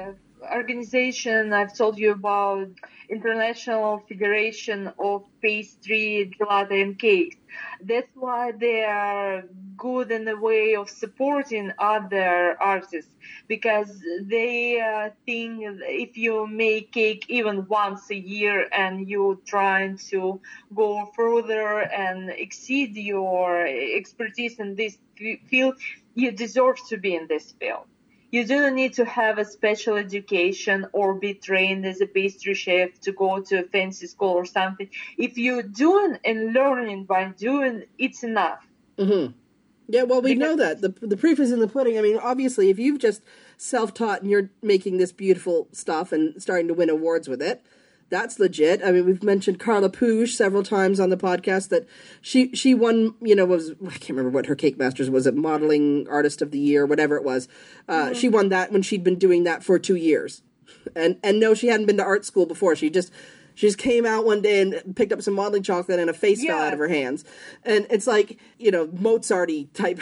organization I've told you about, International Federation of Pastry, Gelato and Cakes. That's why they are good in the way of supporting other artists, because they think if you make cake even once a year and you're trying to go further and exceed your expertise in this field, you deserve to be in this field. You don't need to have a special education or be trained as a pastry chef to go to a fancy school or something. If you're doing and learning by doing, it's enough. Mm-hmm. Yeah, well, we know that. The proof is in the pudding. I mean, obviously, if you've just self-taught and you're making this beautiful stuff and starting to win awards with it, that's legit. I mean, we've mentioned Carla Puig several times on the podcast that she won, I can't remember what her Cake Masters was, it Modeling Artist of the Year, whatever it was. She won that when she'd been doing that for 2 years. And no, she hadn't been to art school before. She just came out one day and picked up some modeling chocolate and a face fell out of her hands. And it's like, Mozart-y type.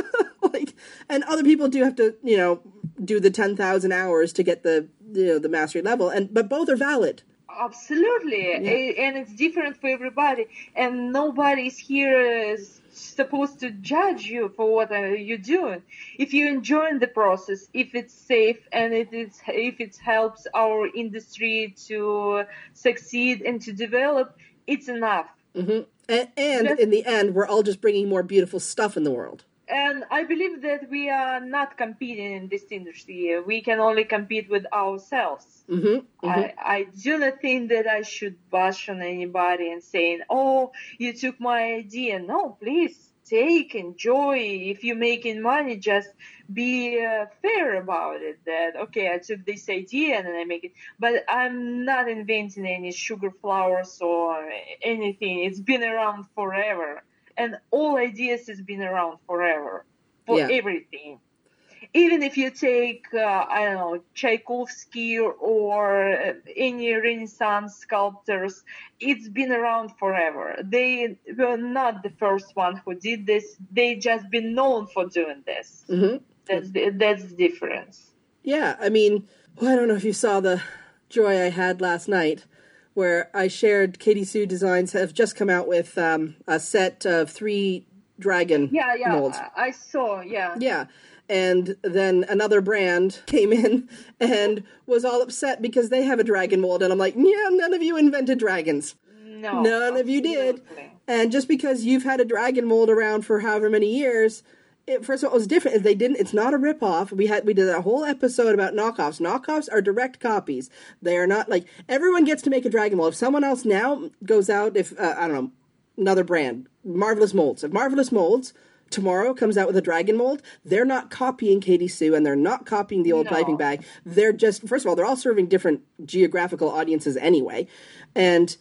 And other people do have to, do the 10,000 hours to get the mastery level. But both are valid. Absolutely. Yeah. And it's different for everybody. And nobody's here supposed to judge you for what you're doing. If you're enjoying the process, if it's safe, and if it helps our industry to succeed and to develop, it's enough. Mm-hmm. And in the end, we're all just bringing more beautiful stuff in the world. And I believe that we are not competing in this industry. We can only compete with ourselves. Mm-hmm. Mm-hmm. I do not think that I should bash on anybody and saying, oh, you took my idea. No, please. take, enjoy. If you're making money, just be fair about it. That, okay, I took this idea and then I make it. But I'm not inventing any sugar flowers or anything. It's been around forever. And all ideas has been around forever for everything. Even if you take, I don't know, Tchaikovsky or any Renaissance sculptors, it's been around forever. They were not the first one who did this. They just been known for doing this. Mm-hmm. That's the difference. Yeah, I mean, I don't know if you saw the joy I had last night, where I shared Katie Sue Designs have just come out with a set of 3 dragon molds. I saw, Yeah. And then another brand came in and was all upset because they have a dragon mold. And I'm like, yeah, none of you invented dragons. No. None of you did. And just because you've had a dragon mold around for however many years, first of all, it was different. It's not a ripoff. We did a whole episode about knockoffs. Knockoffs are direct copies. They are not like, everyone gets to make a dragon mold. If someone else now goes out, I don't know, another brand, Marvelous Molds. If Marvelous Molds tomorrow comes out with a dragon mold, they're not copying Katie Sue and they're not copying the old piping bag. They're just, first of all, they're all serving different geographical audiences anyway. And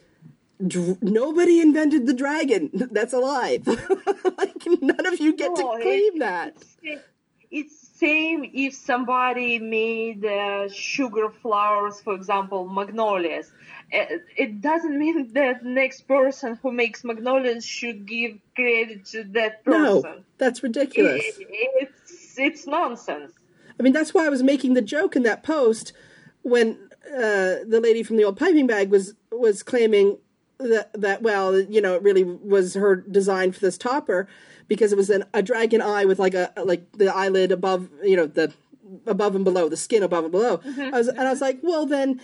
nobody invented the dragon. That's a lie. Like, none of you get to claim that. It's same if somebody made sugar flowers, for example, magnolias. It doesn't mean that next person who makes magnolias should give credit to that person. No, that's ridiculous. It's nonsense. I mean, that's why I was making the joke in that post when the lady from the old piping bag was claiming that well, you know, it really was her design for this topper because it was a dragon eye with like the eyelid above, you know, the above and below, the skin above and below. Mm-hmm. I was like, well then.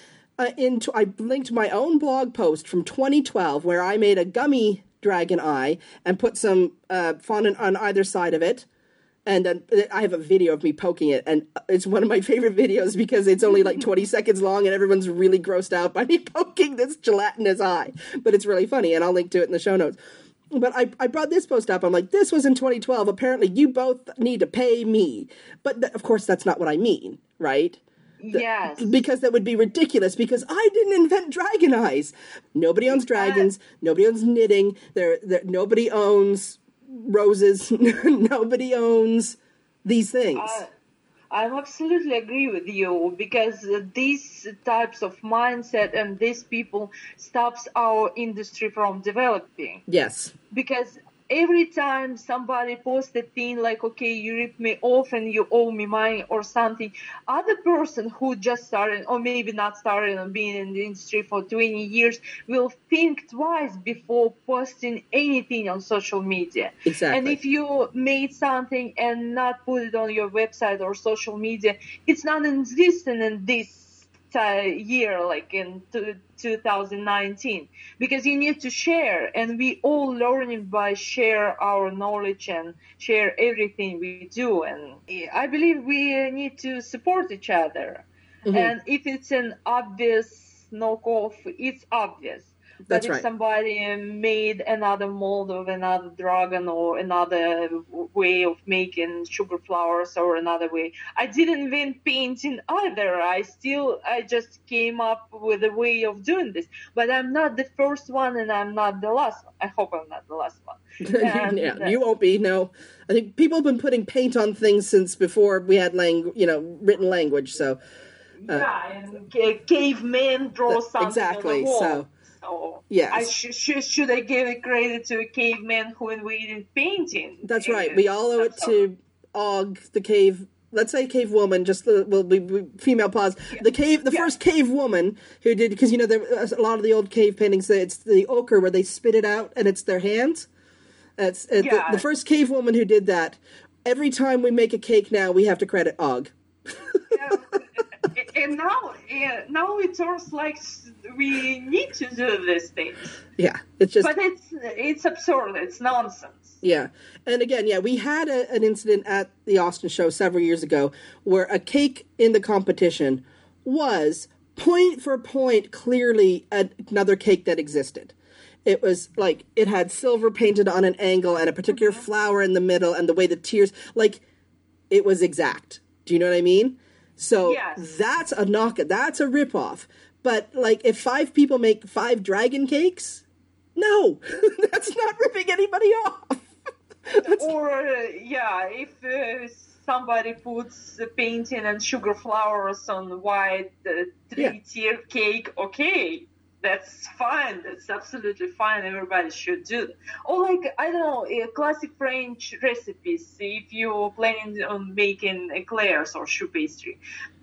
I linked my own blog post from 2012 where I made a gummy dragon eye and put some fondant on either side of it. And then I have a video of me poking it. And it's one of my favorite videos because it's only like 20 seconds long and everyone's really grossed out by me poking this gelatinous eye. But it's really funny and I'll link to it in the show notes. But I brought this post up. I'm like, this was in 2012. Apparently you both need to pay me. But of course that's not what I mean, right? Yes. Because that would be ridiculous, because I didn't invent dragon eyes. Nobody owns dragons. Nobody owns knitting. Nobody owns roses. Nobody owns these things. I absolutely agree with you, because these types of mindset and these people stops our industry from developing. Yes. Because every time somebody posts a thing like, okay, you ripped me off and you owe me money or something, other person who just started or maybe not started and been in the industry for 20 years will think twice before posting anything on social media. Exactly. And if you made something and not put it on your website or social media, it's non-existent in this year, like in 2019, because you need to share, and we all learning by share our knowledge and share everything we do. And I believe we need to support each other. Mm-hmm. And if it's an obvious knockoff, it's obvious. That's but if somebody made another mold of another dragon or another way of making sugar flowers or another way, I didn't invent painting either. I just came up with a way of doing this. But I'm not the first one and I'm not the last one. I hope I'm not the last one. And, yeah, you won't be, no. I think people have been putting paint on things since before we had written language, so... and cavemen draw something exactly, on the wall. So... So yes. Should I give credit to a caveman who invented painting? That's right. We all owe it to Og, the cave. Let's say cave woman. Just will be female pause. Yeah. The first cave woman who did, because a lot of the old cave paintings. It's the ochre where they spit it out and it's their hands. That's the first cave woman who did that. Every time we make a cake now, we have to credit Og. And now it sounds like we need to do these things. Yeah, it's just... But it's absurd. It's nonsense. Yeah. And again, we had an incident at the Austin show several years ago where a cake in the competition was point for point clearly another cake that existed. It was like it had silver painted on an angle and a particular flower in the middle, and the way the tears, like, it was exact. Do you know what I mean? So that's a knockoff. That's a ripoff. But like, if 5 people make 5 dragon cakes, no, that's not ripping anybody off. Or if somebody puts painting and sugar flowers on white 3-tier cake, okay, that's fine. That's absolutely fine. Everybody should do that. Or like, I don't know, classic French recipes. If you're planning on making eclairs or choux pastry,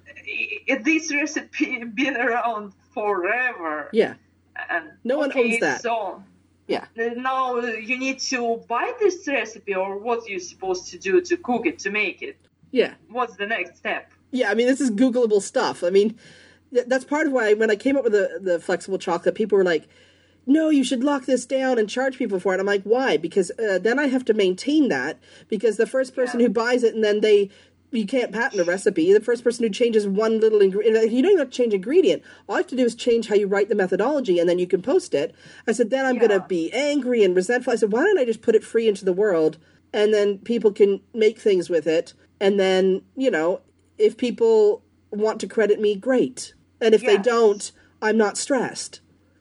this recipe been around forever. Yeah. And no one owns that. So yeah. Now you need to buy this recipe, or what you're supposed to do to cook it, to make it. Yeah. What's the next step? Yeah, I mean, this is Googleable stuff. I mean, that's part of why when I came up with the flexible chocolate, people were like, no, you should lock this down and charge people for it. I'm like, why? Because then I have to maintain that, because the first person who buys it and then you can't patent a recipe. The first person who changes one little ingredient, you don't even have to change ingredient. All I have to do is change how you write the methodology, and then you can post it. I said, then I'm going to be angry and resentful. I said, why don't I just put it free into the world, and then people can make things with it. And then, if people want to credit me, great. And if they don't, I'm not stressed.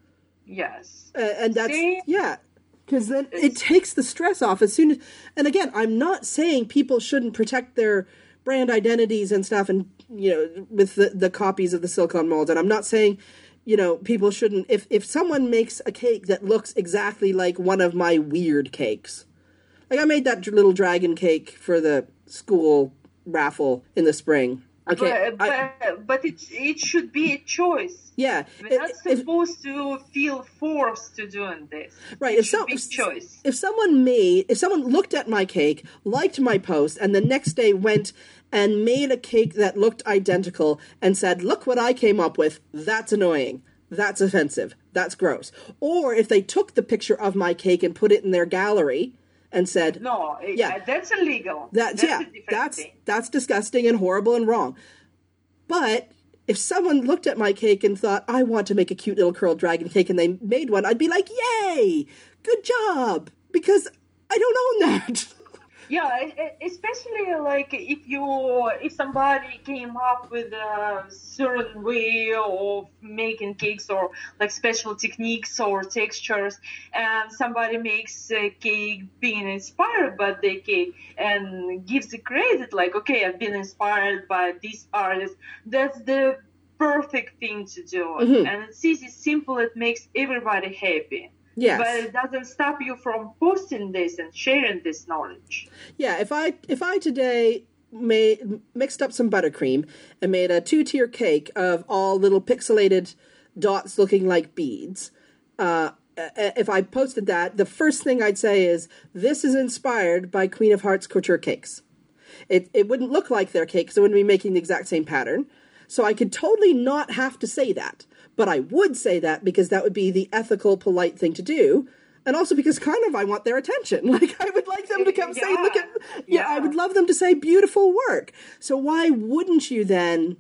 Yes. And that's, because then it takes the stress off as soon as, and again, I'm not saying people shouldn't protect their brand identities and stuff, and with the copies of the silicone molds. And I'm not saying people shouldn't, if someone makes a cake that looks exactly like one of my weird cakes, like I made that little dragon cake for the school raffle in the spring. Okay, but it should be a choice. Yeah, we're not supposed to feel forced to doing this. Right. Choice. If someone looked at my cake, liked my post, and the next day went and made a cake that looked identical and said, "Look what I came up with," that's annoying. That's offensive. That's gross. Or if they took the picture of my cake and put it in their gallery and said, "No, that's illegal." That's a different thing. That's disgusting and horrible and wrong. But if someone looked at my cake and thought, I want to make a cute little curled dragon cake, and they made one, I'd be like, yay, good job, because I don't own that. Yeah, especially like if somebody came up with a certain way of making cakes, or like special techniques or textures, and somebody makes a cake being inspired by the cake and gives the credit, like, okay, I've been inspired by this artist, that's the perfect thing to do. Mm-hmm. And it's easy, simple, it makes everybody happy. Yes. But it doesn't stop you from posting this and sharing this knowledge. Yeah, if I today mixed up some buttercream and made a 2-tier cake of all little pixelated dots looking like beads, if I posted that, the first thing I'd say is, this is inspired by Queen of Hearts couture cakes. It wouldn't look like their cake because it wouldn't be making the exact same pattern. So I could totally not have to say that. But I would say that because that would be the ethical, polite thing to do. And also because kind of I want their attention. Like, I would like them to come say, look at, I would love them to say beautiful work. So why wouldn't you then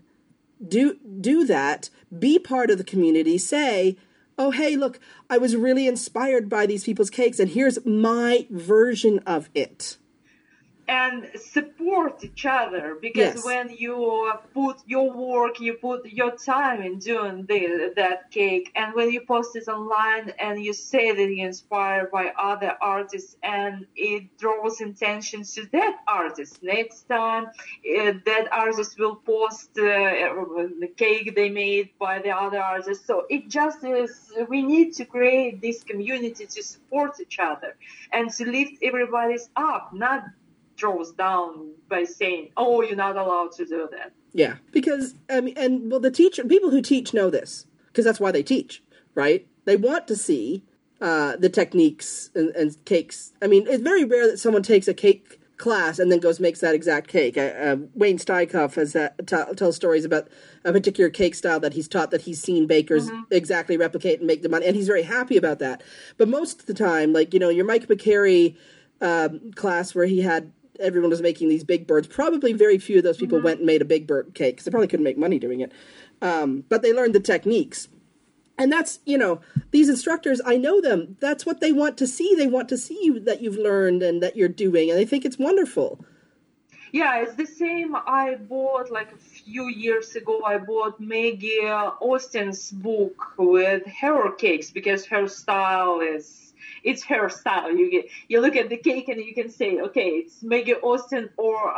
do that, be part of the community, say, oh, hey, look, I was really inspired by these people's cakes, and here's my version of it. And support each other, because when you put your work, you put your time in doing that cake, and when you post it online and you say that you're inspired by other artists, and it draws attention to that artist, next time that artist will post the cake they made by the other artist. So it just is, we need to create this community to support each other and to lift everybody's up, not draws down by saying, oh, you're not allowed to do that. Yeah, because, the people who teach know this, because that's why they teach, right? They want to see the techniques and cakes. I mean, it's very rare that someone takes a cake class and then makes that exact cake. Wayne Steinkopf tells stories about a particular cake style that he's taught, that he's seen bakers exactly replicate and make them on, and he's very happy about that. But most of the time, like, your Mike McCary class where everyone was making these big birds, probably very few of those people went and made a big bird cake, because they probably couldn't make money doing it. But they learned the techniques. And that's, these instructors, I know them. That's what they want to see. They want to see you, that you've learned and that you're doing. And they think it's wonderful. Yeah, it's the same. I bought a few years ago, I bought Maggie Austin's book with hair cakes because her style it's her style. You look at the cake and you can say, okay, it's Maggie Austin or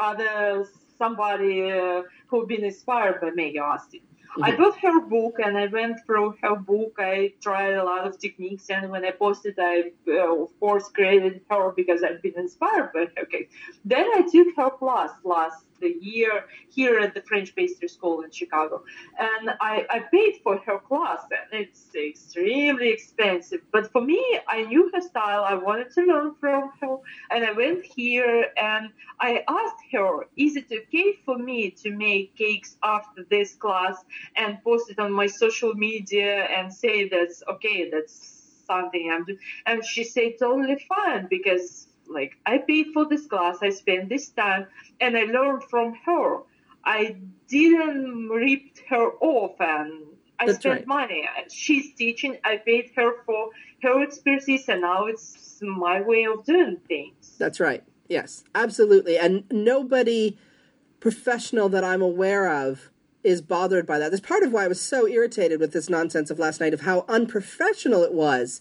somebody who've been inspired by Maggie Austin. I bought her book and I went through her book. I tried a lot of techniques, and when I posted, I of course created her because I'd been inspired by her cake. Then I took her class last year here at the French Pastry School in Chicago, and I paid for her class, and it's extremely expensive. But for me, I knew her style. I wanted to learn from her, and I went here and I asked her, is it okay for me to make cakes after this class and post it on my social media and say that's okay, that's something I'm doing? And she said totally fine, because I paid for this class, I spent this time, and I learned from her. I didn't rip her off, and I spent money. She's teaching, I paid her for her expertise, and now it's my way of doing things. That's right. Yes, absolutely. And nobody professional that I'm aware of is bothered by that. That's part of why I was so irritated with this nonsense of last night, of how unprofessional it was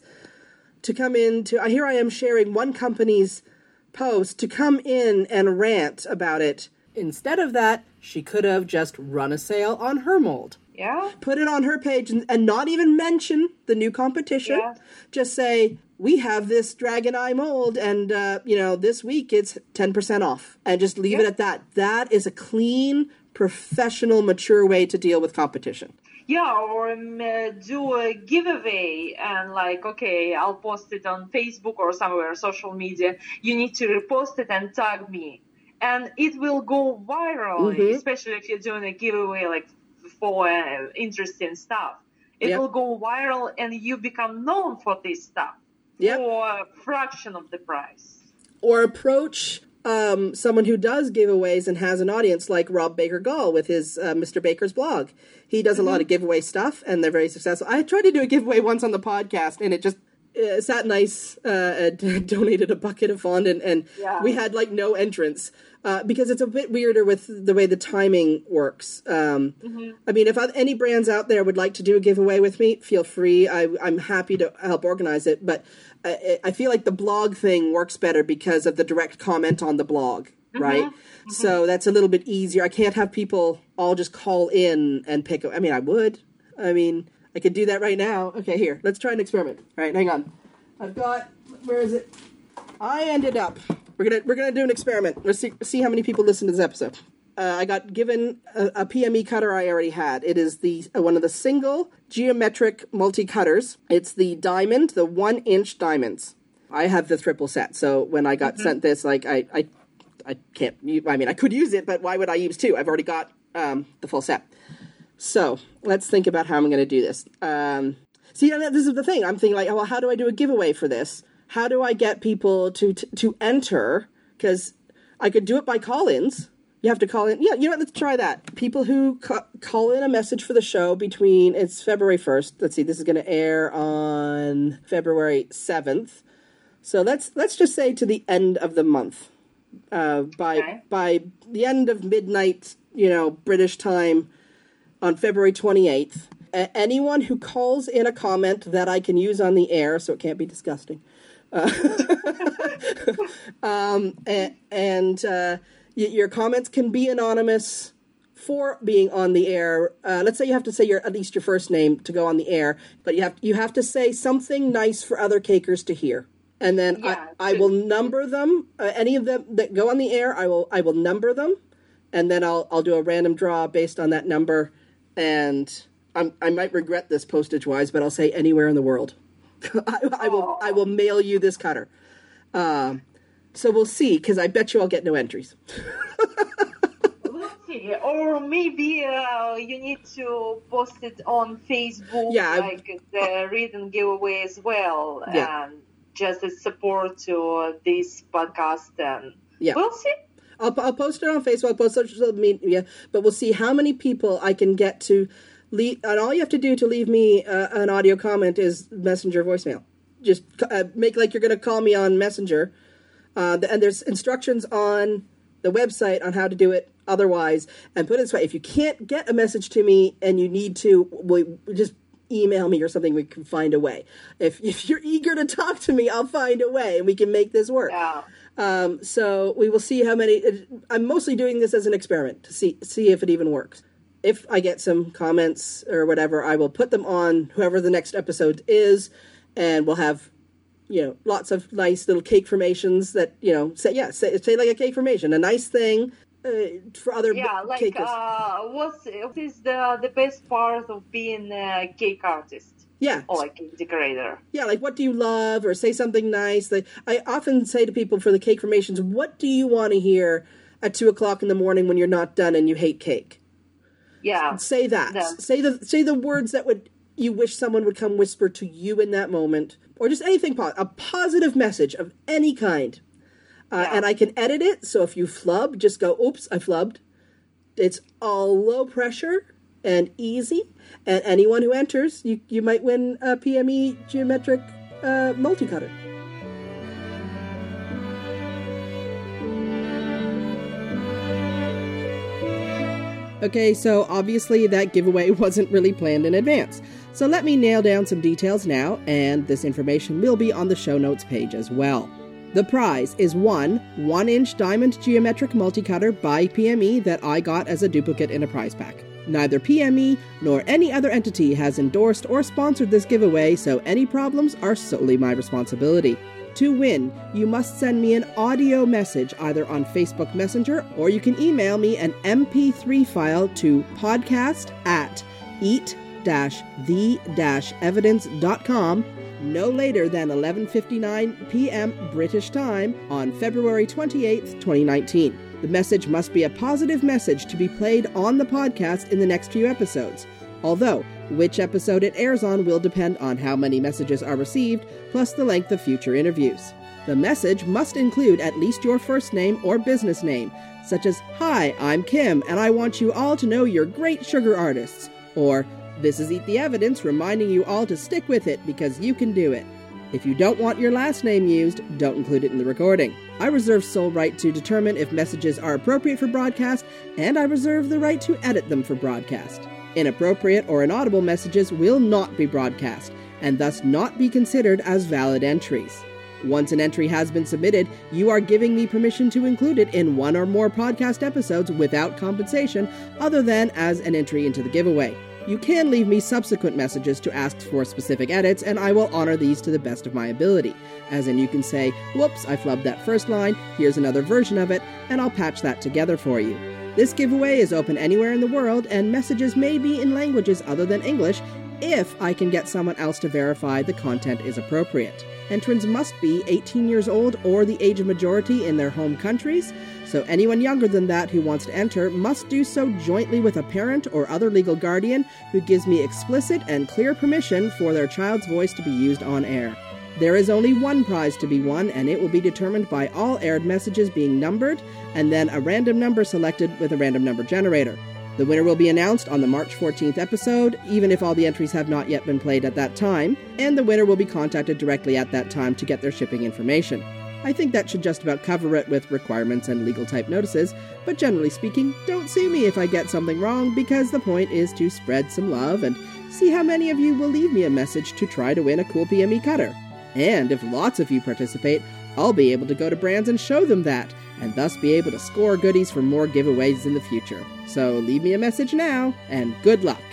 to come in to, here I am sharing one company's post, to come in and rant about it. Instead of that, she could have just run a sale on her mold. Yeah. Put it on her page and not even mention the new competition. Yeah. Just say, we have this Dragon Eye mold, and, this week it's 10% off. And just leave it at that. That is a clean, professional, mature way to deal with competition. Yeah, or do a giveaway and okay, I'll post it on Facebook or somewhere, social media. You need to repost it and tag me. And it will go viral, especially if you're doing a giveaway for interesting stuff. It will go viral and you become known for this stuff for a fraction of the price. Or approach someone who does giveaways and has an audience, like Rob Baker Gall with his Mr. Baker's blog. He does a lot of giveaway stuff, and they're very successful. I tried to do a giveaway once on the podcast, and it just sat nice. Donated a bucket of fondant, and we had no entrance because it's a bit weirder with the way the timing works. I mean, if any brands out there would like to do a giveaway with me, feel free. I'm happy to help organize it, but I feel like the blog thing works better because of the direct comment on the blog, right? So that's a little bit easier. I can't have people all just call in and pick. I mean, I would. I mean, I could do that right now. Okay, here. Let's try an experiment. All right, hang on. I've got, where is it? I ended up, we're gonna do an experiment. Let's see how many people listen to this episode. I got given a PME cutter I already had. It is one of the single geometric multi-cutters. It's the diamond, the 1-inch diamonds. I have the triple set, so when I got sent this, I can't, I mean, I could use it, but why would I use two? I've already got the full set. So let's think about how I'm going to do this. See, this is the thing. I'm thinking well, how do I do a giveaway for this? How do I get people to enter? Because I could do it by call-ins. You have to call in. Yeah, you know what? Let's try that. People who call in a message for the show it's February 1st. Let's see, this is going to air on February 7th. So let's just say to the end of the month. By the end of midnight, British time on February 28th. Anyone who calls in a comment that I can use on the air, so it can't be disgusting. Your comments can be anonymous for being on the air. Let's say you have to say at least your first name to go on the air, but you have to say something nice for other cakers to hear. And then I will number them. Any of them that go on the air, I will number them, and then I'll do a random draw based on that number. And I might regret this postage wise, but I'll say anywhere in the world. I will mail you this cutter. So we'll see, because I bet you I'll get no entries. We'll see. Or maybe you need to post it on Facebook, the written giveaway as well, and just as support to this podcast. And we'll see. I'll post it on Facebook, I'll post it on social media, but we'll see how many people I can get to And all you have to do to leave me an audio comment is Messenger voicemail. Just make like you're going to call me on Messenger. And there's instructions on the website on how to do it otherwise. And put it this way, if you can't get a message to me and you need to, just email me or something. We can find a way. If you're eager to talk to me, I'll find a way and we can make this work. Yeah. So we will see how many. I'm mostly doing this as an experiment to see if it even works. If I get some comments or whatever, I will put them on whoever the next episode is, and we'll have, lots of nice little cake formations that, say like a cake formation, a nice thing for other cakers. What is the best part of being a cake artist? Yeah. Or like cake decorator. Yeah, like what do you love, or say something nice. Like, I often say to people for the cake formations, what do you want to hear at 2:00 in the morning when you're not done and you hate cake? Yeah. Say that. Yeah. Say the words that you wish someone would come whisper to you in that moment, or just anything, a positive message of any kind. And I can edit it, so if you flub, just go, oops, I flubbed. It's all low pressure and easy, and anyone who enters, you might win a PME geometric multi-cutter. Okay, so obviously that giveaway wasn't really planned in advance. So let me nail down some details now, and this information will be on the show notes page as well. The prize is one 1-inch diamond geometric multicutter by PME that I got as a duplicate in a prize pack. Neither PME nor any other entity has endorsed or sponsored this giveaway, so any problems are solely my responsibility. To win, you must send me an audio message either on Facebook Messenger, or you can email me an MP3 file to podcast@eat-the-evidence.com no later than 11:59 p.m. British time on February 28th, 2019. The message must be a positive message to be played on the podcast in the next few episodes. Although, which episode it airs on will depend on how many messages are received, plus the length of future interviews. The message must include at least your first name or business name, such as, "Hi, I'm Kim, and I want you all to know you're great sugar artists," or, "This is Eat the Evidence, reminding you all to stick with it because you can do it." If you don't want your last name used, don't include it in the recording. I reserve sole right to determine if messages are appropriate for broadcast, and I reserve the right to edit them for broadcast. Inappropriate or inaudible messages will not be broadcast, and thus not be considered as valid entries. Once an entry has been submitted, you are giving me permission to include it in one or more podcast episodes without compensation other than as an entry into the giveaway. You can leave me subsequent messages to ask for specific edits, and I will honor these to the best of my ability. As in, you can say, "Whoops, I flubbed that first line, here's another version of it," and I'll patch that together for you. This giveaway is open anywhere in the world, and messages may be in languages other than English if I can get someone else to verify the content is appropriate. Entrants must be 18 years old or the age of majority in their home countries, so anyone younger than that who wants to enter must do so jointly with a parent or other legal guardian who gives me explicit and clear permission for their child's voice to be used on air. There is only one prize to be won, and it will be determined by all aired messages being numbered, and then a random number selected with a random number generator. The winner will be announced on the March 14th episode, even if all the entries have not yet been played at that time, and the winner will be contacted directly at that time to get their shipping information. I think that should just about cover it with requirements and legal type notices, but generally speaking, don't sue me if I get something wrong, because the point is to spread some love and see how many of you will leave me a message to try to win a cool PME cutter. And if lots of you participate, I'll be able to go to brands and show them that, and thus be able to score goodies for more giveaways in the future. So leave me a message now, and good luck.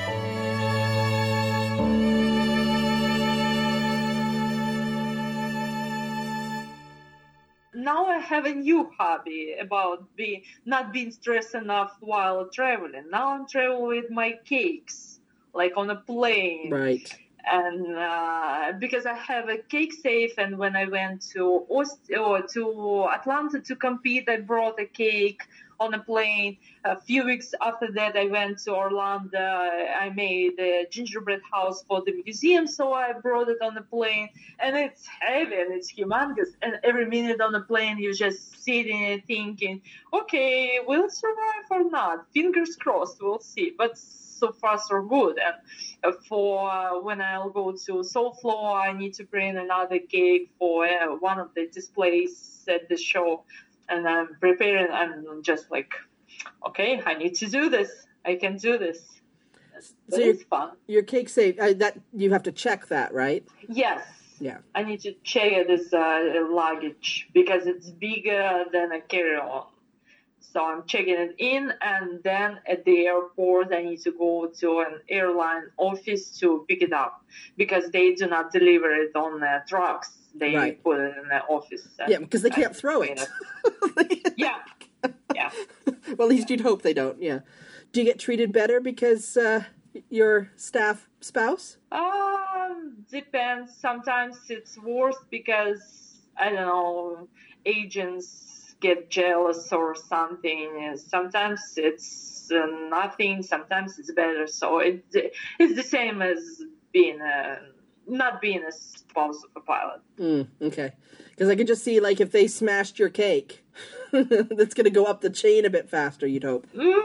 Now I have a new hobby about not being stressed enough while traveling. Now I'm traveling with my cakes, like on a plane. Right. And because I have a cake safe, and when I went to Atlanta to compete, I brought a cake on a plane. A few weeks after that, I went to Orlando. I made a gingerbread house for the museum, so I brought it on the plane. And it's heavy and it's humongous. And every minute on the plane, you're just sitting and thinking, okay, will it survive or not? Fingers crossed, we'll see. But so far, so good. And for when I'll go to Soul Floor, I need to bring another cake for one of the displays at the show. And I'm preparing. I'm just like, okay, I need to do this. I can do this. So it's fun. Your cake safe. That you have to check that, right? Yes. Yeah. I need to check this luggage because it's bigger than a carry-on. So I'm checking it in, and then at the airport, I need to go to an airline office to pick it up because they do not deliver it on trucks. They put it in the office. Yeah, because they can't throw it. Yeah. Well, at least you'd hope they don't, yeah. Do you get treated better because your staff spouse? Depends. Sometimes it's worse because, I don't know, agents get jealous or something. Sometimes it's nothing. Sometimes it's better. So it's the same as not being a spouse of a pilot. Okay. Because I could just see, like, if they smashed your cake, that's going to go up the chain a bit faster, you'd hope.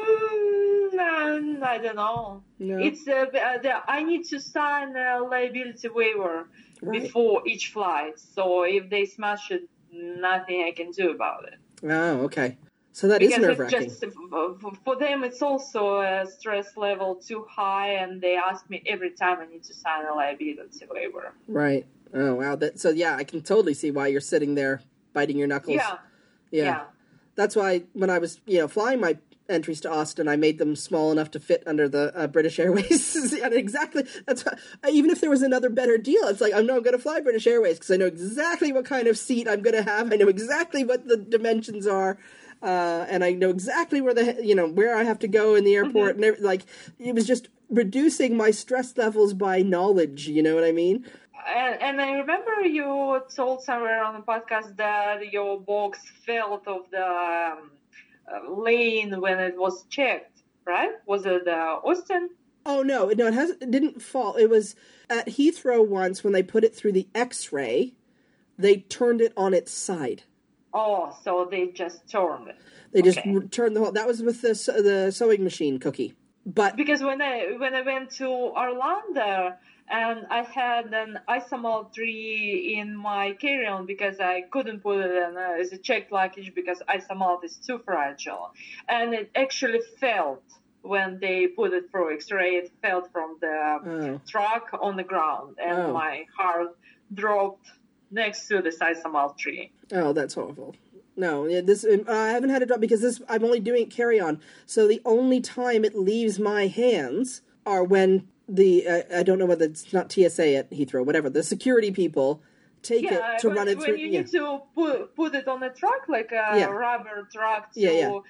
I don't know. No. It's I need to sign a liability waiver before each flight. So if they smash it, nothing I can do about it. Oh, okay. So that is nerve-wracking. For them, it's also a stress level too high, and they ask me every time I need to sign a liability waiver. Right. Oh, wow. So, yeah, I can totally see why you're sitting there biting your knuckles. Yeah. That's why when I was, flying my entries to Austin, I made them small enough to fit under the British Airways. And exactly. That's why, even if there was another better deal, it's like, I'm going to fly British Airways because I know exactly what kind of seat I'm going to have. I know exactly what the dimensions are. And I know exactly where where I have to go in the airport. And it was just reducing my stress levels by knowledge. You know what I mean? And I remember you told somewhere on the podcast that your box fell off the lane when it was checked, right? Was it Austin? Oh, no, it didn't fall. It was at Heathrow once when they put it through the X-ray, they turned it on its side. Oh, so they just turned it. They just turned the whole... That was with the sewing machine cookie. But because when I went to Orlando and I had an Isomalt 3 in my carry-on because I couldn't put it in as a checked luggage because Isomalt is too fragile, and it actually fell when they put it through X-ray. It fell from the truck on the ground, and my heart dropped next to this Isomalt 3. Oh, that's awful. No, I haven't had it drop because I'm only doing carry-on. So the only time it leaves my hands are when I don't know whether it's not TSA at Heathrow, whatever, the security people take it to run it through. When you need to put it on a truck, like a rubber truck. So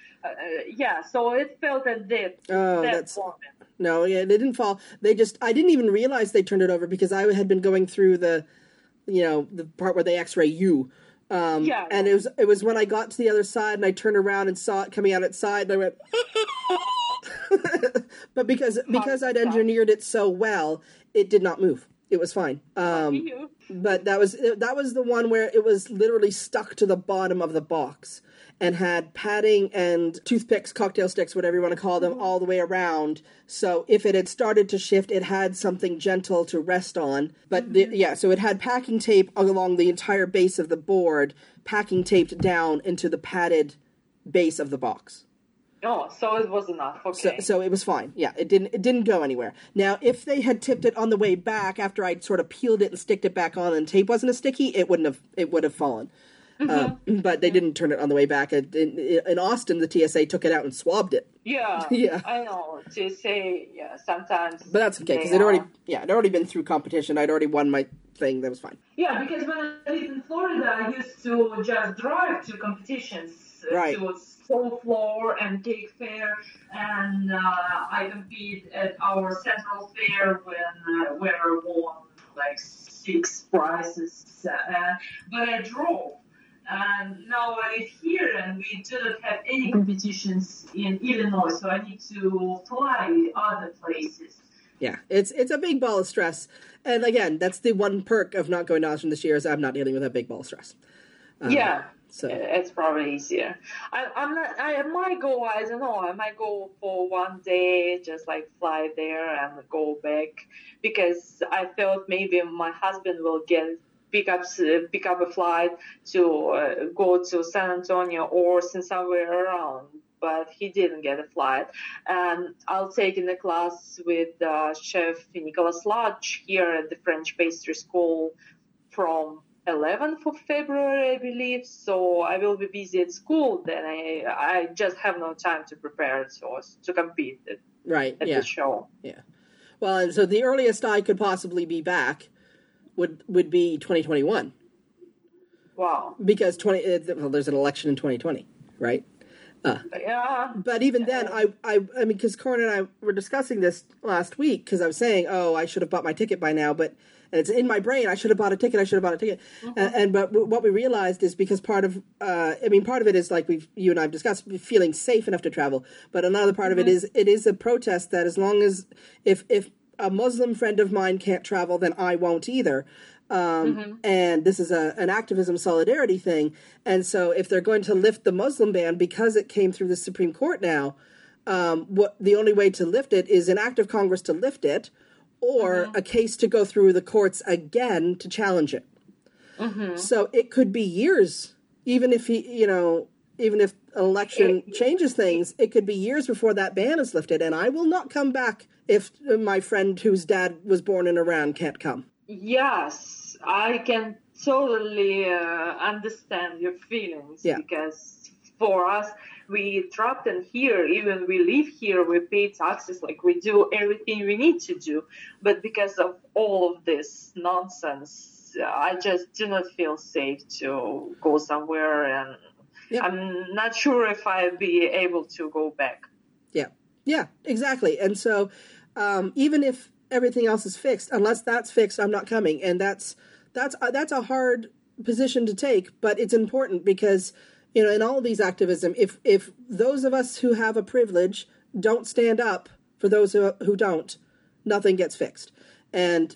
it felt at that moment. No, it didn't fall. I didn't even realize they turned it over because I had been going through the part where they x-ray you. And it was when I got to the other side and I turned around and saw it coming out its side and I went, but because I'd engineered it so well, it did not move. It was fine. But that was the one where it was literally stuck to the bottom of the box and had padding and toothpicks, cocktail sticks, whatever you want to call them, all the way around. So if it had started to shift, it had something gentle to rest on. But so it had packing tape along the entire base of the board, packing taped down into the padded base of the box. Oh, so it was enough. Okay. So it was fine. Yeah, it didn't go anywhere. Now, if they had tipped it on the way back after I'd sort of peeled it and sticked it back on and tape wasn't as sticky, it would have fallen. But they didn't turn it on the way back. In Austin, the TSA took it out and swabbed it. Yeah. I know. TSA, sometimes. But that's okay because I'd already been through competition. I'd already won my thing. That was fine. Yeah, because when I lived in Florida, I used to just drive to competitions. Right. To Soul Floor and Cake Fair, and I compete at our Central Fair where I won like 6 prizes. But I drove, And now I live here, and we do not have any competitions in Illinois, so I need to fly other places. Yeah, it's a big ball of stress. And again, that's the one perk of not going to Austin this year is I'm not dealing with a big ball of stress. So it's probably easier. I might go. I don't know. I might go for one day, just like fly there and go back, because I thought maybe my husband will pick up a flight to go to San Antonio or somewhere around. But he didn't get a flight. And I'll take in a class with Chef Nicolas Lodge here at the French Pastry School from 11th of February, I believe. So I will be busy at school. Then I just have no time to prepare to compete at the show. Yeah. Well, and so the earliest I could possibly be back would be 2021. Wow. Because there's an election in 2020, right? But even then, I mean, because Corin and I were discussing this last week, because I was saying, I should have bought my ticket by now, and it's in my brain, I should have bought a ticket. Mm-hmm. But what we realized is because part of it is like you and I have discussed, feeling safe enough to travel, but another part of it is a protest that as long as, if a Muslim friend of mine can't travel, then I won't either. And this is an activism solidarity thing. And so if they're going to lift the Muslim ban because it came through the Supreme Court now, the only way to lift it is an act of Congress to lift it, or a case to go through the courts again to challenge it. So it could be years, even if an election changes things, it could be years before that ban is lifted. And I will not come back if my friend whose dad was born in Iran can't come. Yes, I can totally understand your feelings, because for us, we dropped in here, even we live here, we pay taxes, like we do everything we need to do. But because of all of this nonsense, I just do not feel safe to go somewhere, and I'm not sure if I'll be able to go back. Yeah, exactly. And so even if everything else is fixed, unless that's fixed, I'm not coming. And that's a hard position to take, but it's important because, in all of these activism, if those of us who have a privilege don't stand up for those who don't, nothing gets fixed. And,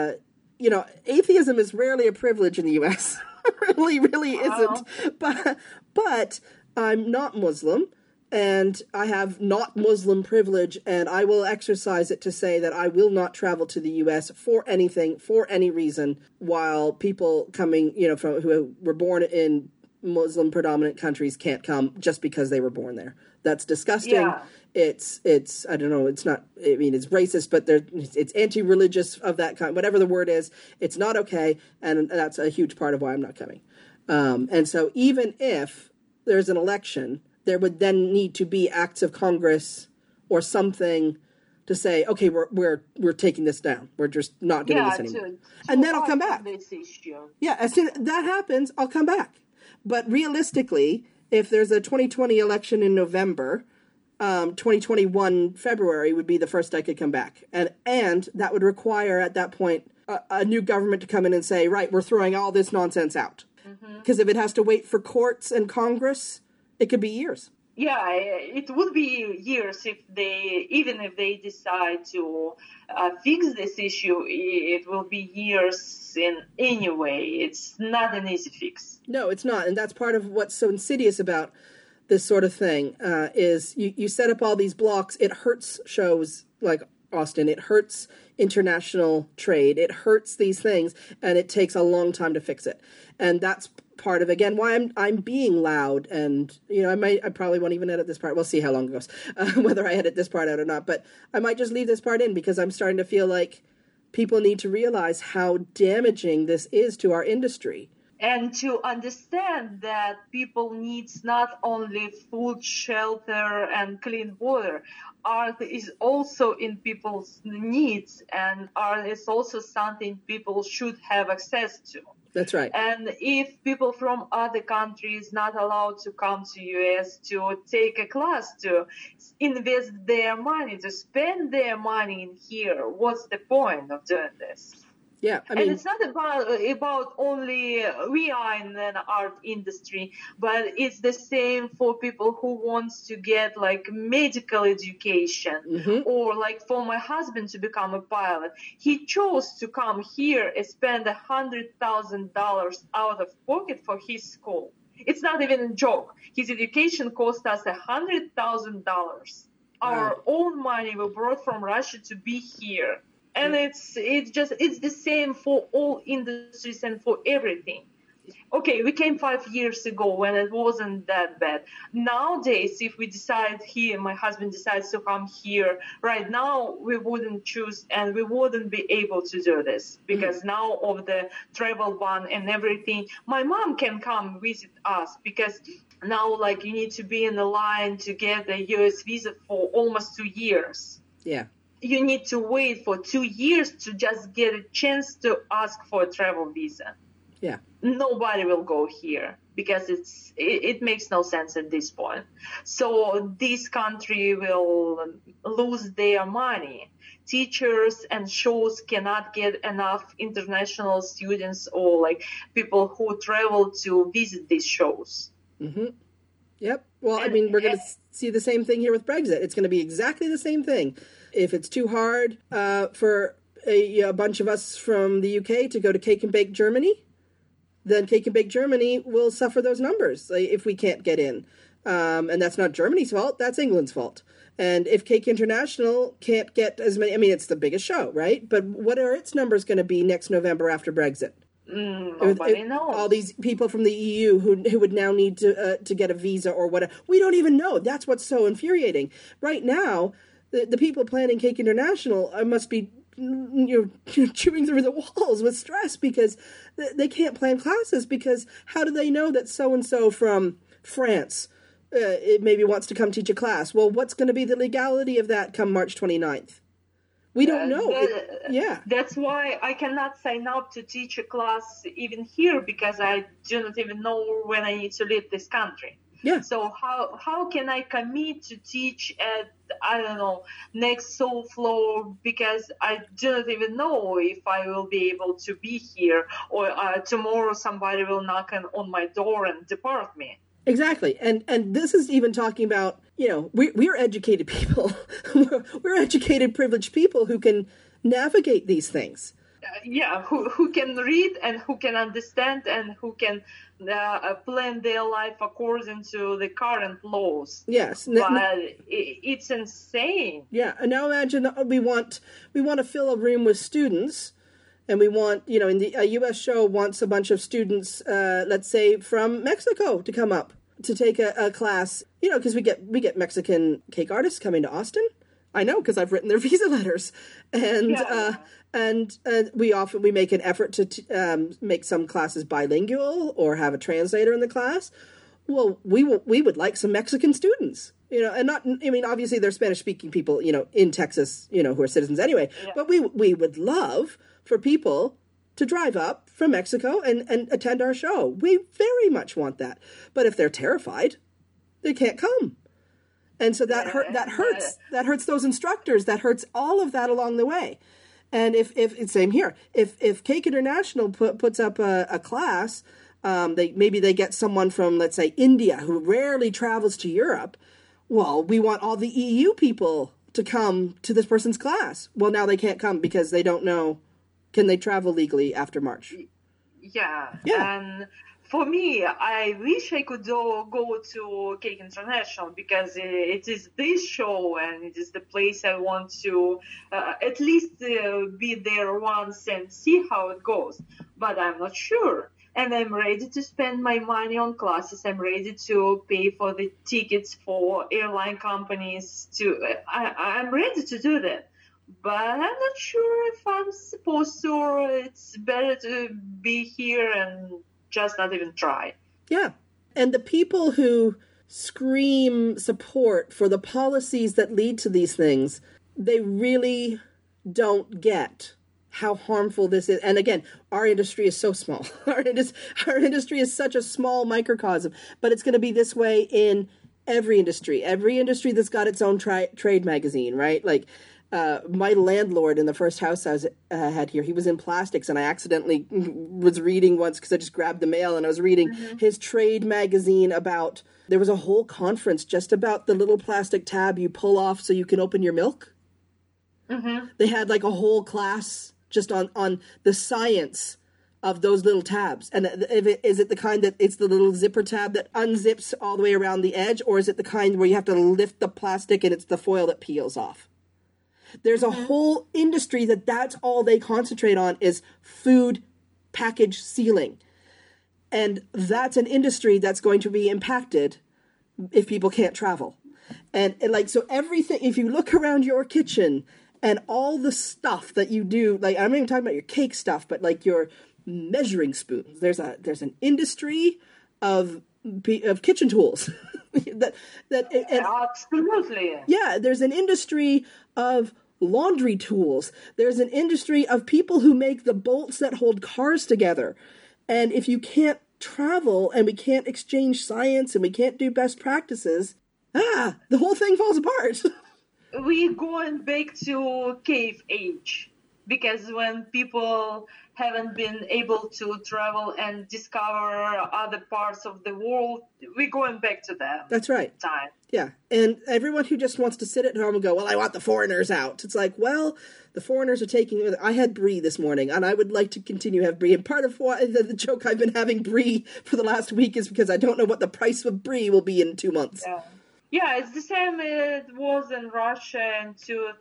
atheism is rarely a privilege in the U.S. really isn't. But I'm not Muslim, and I have not Muslim privilege, and I will exercise it to say that I will not travel to the U.S. for anything, for any reason, while people coming, from who were born in Muslim predominant countries can't come just because they were born there. That's disgusting. Yeah. It's I don't know, it's not, I mean, it's racist, but it's anti-religious of that kind, whatever the word is. It's not okay, and that's a huge part of why I'm not coming. And so even if there's an election, there would then need to be acts of Congress or something to say, okay, we're taking this down. We're just not doing this anymore. And then I'll come back. Yeah, as soon as that happens, I'll come back. But realistically, if there's a 2020 election in November, 2021 February would be the first I could come back. And that would require at that point a new government to come in and say, right, we're throwing all this nonsense out. Because if it has to wait for courts and Congress, it could be years. Yeah, it would be years if they decide to fix this issue. It will be years in any way. It's not an easy fix. No, it's not. And that's part of what's so insidious about this sort of thing is you set up all these blocks. It hurts shows like Austin. It hurts international trade. It hurts these things, and it takes a long time to fix it. And that's part of, again, why I'm being loud. And I probably won't even edit this part. We'll see how long it goes, whether I edit this part out or not. But I might just leave this part in because I'm starting to feel like people need to realize how damaging this is to our industry. And to understand that people needs not only food, shelter, and clean water. Art is also in people's needs, and art is also something people should have access to. That's right. And if people from other countries not allowed to come to U.S. to take a class, to invest their money, to spend their money in here, what's the point of doing this? Yeah, I mean, and it's not about only we are in an art industry, but it's the same for people who wants to get like medical education, or like for my husband to become a pilot. He chose to come here and spend $100,000 out of pocket for his school. It's not even a joke. His education cost us $100,000. Our own money we brought from Russia to be here. And it's the same for all industries and for everything. Okay, we came 5 years ago when it wasn't that bad. Nowadays, if we decide my husband decides to come here right now, we wouldn't choose and we wouldn't be able to do this because now of the travel ban and everything, my mom can come visit us because now like you need to be in the line to get a US visa for almost 2 years. Yeah. You need to wait for 2 years to just get a chance to ask for a travel visa. Yeah. Nobody will go here because it makes no sense at this point. So this country will lose their money. Teachers and shows cannot get enough international students or like people who travel to visit these shows. Yep. Well, I mean, we're going to see the same thing here with Brexit. It's going to be exactly the same thing. If it's too hard for a bunch of us from the UK to go to Cake and Bake Germany, then Cake and Bake Germany will suffer those numbers if we can't get in. And that's not Germany's fault, that's England's fault. And if Cake International can't get as many, I mean, it's the biggest show, right? But what are its numbers going to be next November after Brexit? Nobody knows. All these people from the EU who would now need to get a visa or whatever. We don't even know. That's what's so infuriating. Right now, the people planning Cake International must be chewing through the walls with stress because they can't plan classes because how do they know that so-and-so from France it maybe wants to come teach a class? Well, what's going to be the legality of that come March 29th? We don't know. That's why I cannot sign up to teach a class even here because I do not even know when I need to leave this country. Yeah. So how can I commit to teach at, I don't know, next Soul Floor because I do not even know if I will be able to be here or tomorrow somebody will knock on my door and deport me. Exactly. And this is even talking about, we're educated people. We're educated, privileged people who can navigate these things. Who can read and who can understand and who can plan their life according to the current laws. Yes. But it's insane. Yeah. And now imagine we want to fill a room with students. And we want, a U.S. show wants a bunch of students, let's say, from Mexico to come up to take a class, because we get Mexican cake artists coming to Austin. I know, because I've written their visa letters. And we make an effort to make some classes bilingual or have a translator in the class. Well, we would like some Mexican students. And obviously they're Spanish-speaking people, in Texas, who are citizens anyway. Yeah. But we would love for people to drive up from Mexico and attend our show. We very much want that. But if they're terrified, they can't come. And so that hurts those instructors. That hurts all of that along the way. And if same here, if Cake International puts up a class, they get someone from, let's say, India who rarely travels to Europe. Well, we want all the EU people to come to this person's class. Well, now they can't come because they don't know. Can they travel legally after March? Yeah. And for me, I wish I could go to Cake International because it is this show and it is the place I want to at least be there once and see how it goes. But I'm not sure. And I'm ready to spend my money on classes. I'm ready to pay for the tickets for airline companies. I'm ready to do that. But I'm not sure if I'm supposed to, or it's better to be here and just not even try. Yeah. And the people who scream support for the policies that lead to these things, they really don't get how harmful this is. And again, our industry is so small. Our industry is such a small microcosm, but it's going to be this way in every industry that's got its own trade magazine, right? Like, My landlord in the first house I had here, he was in plastics, and I accidentally was reading once because I just grabbed the mail, and I was reading his trade magazine about, there was a whole conference just about the little plastic tab you pull off so you can open your milk. They had like a whole class just on the science of those little tabs. And is it the kind that it's the little zipper tab that unzips all the way around the edge, or is it the kind where you have to lift the plastic and it's the foil that peels off? There's a whole industry that's all they concentrate on is food package sealing. And that's an industry that's going to be impacted if people can't travel. And like, so everything, if you look around your kitchen and all the stuff that you do, like, I'm not even talking about your cake stuff, but like your measuring spoons, there's an industry of kitchen tools. Absolutely. Yeah, there's an industry of laundry tools. There's an industry of people who make the bolts that hold cars together. And if you can't travel and we can't exchange science and we can't do best practices, the whole thing falls apart. We going back to cave age, because when people haven't been able to travel and discover other parts of the world, we're going back to that. That's right. Time. Yeah. And everyone who just wants to sit at home and go, well, I want the foreigners out. It's like, well, the foreigners are taking... I had brie this morning, and I would like to continue to have brie. And part of why the joke I've been having brie for the last week is because I don't know what the price of brie will be in 2 months. Yeah, it's the same it was in Russia in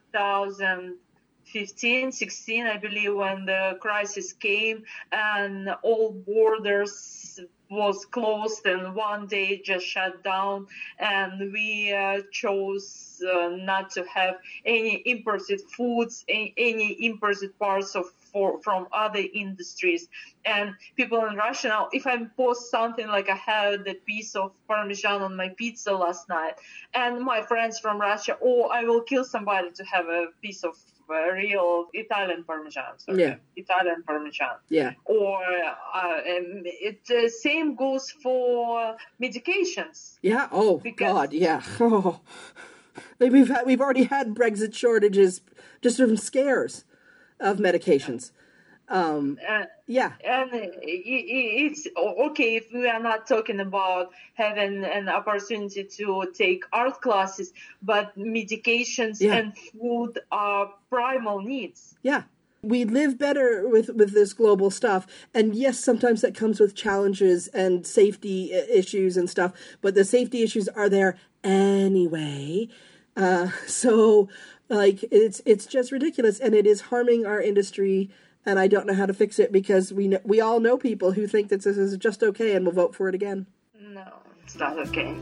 2015, 16, I believe, when the crisis came and all borders was closed and one day just shut down, and we chose not to have any imported foods, any imported parts from other industries. And people in Russia now, if I post something like I had a piece of Parmesan on my pizza last night, and my friends from Russia, I will kill somebody to have a piece of real Italian Parmesan. Italian Parmesan. Yeah. Or the same goes for medications. Yeah. Oh, God. Yeah. Oh. We've already had Brexit shortages just from scares of medications. Yeah. And it's okay if we are not talking about having an opportunity to take art classes, but medications and food are primal needs. Yeah. We live better with this global stuff. And yes, sometimes that comes with challenges and safety issues and stuff, but the safety issues are there anyway. So like it's just ridiculous, and it is harming our industry. And I don't know how to fix it, because we all know people who think that this is just okay and will vote for it again. No, it's not okay.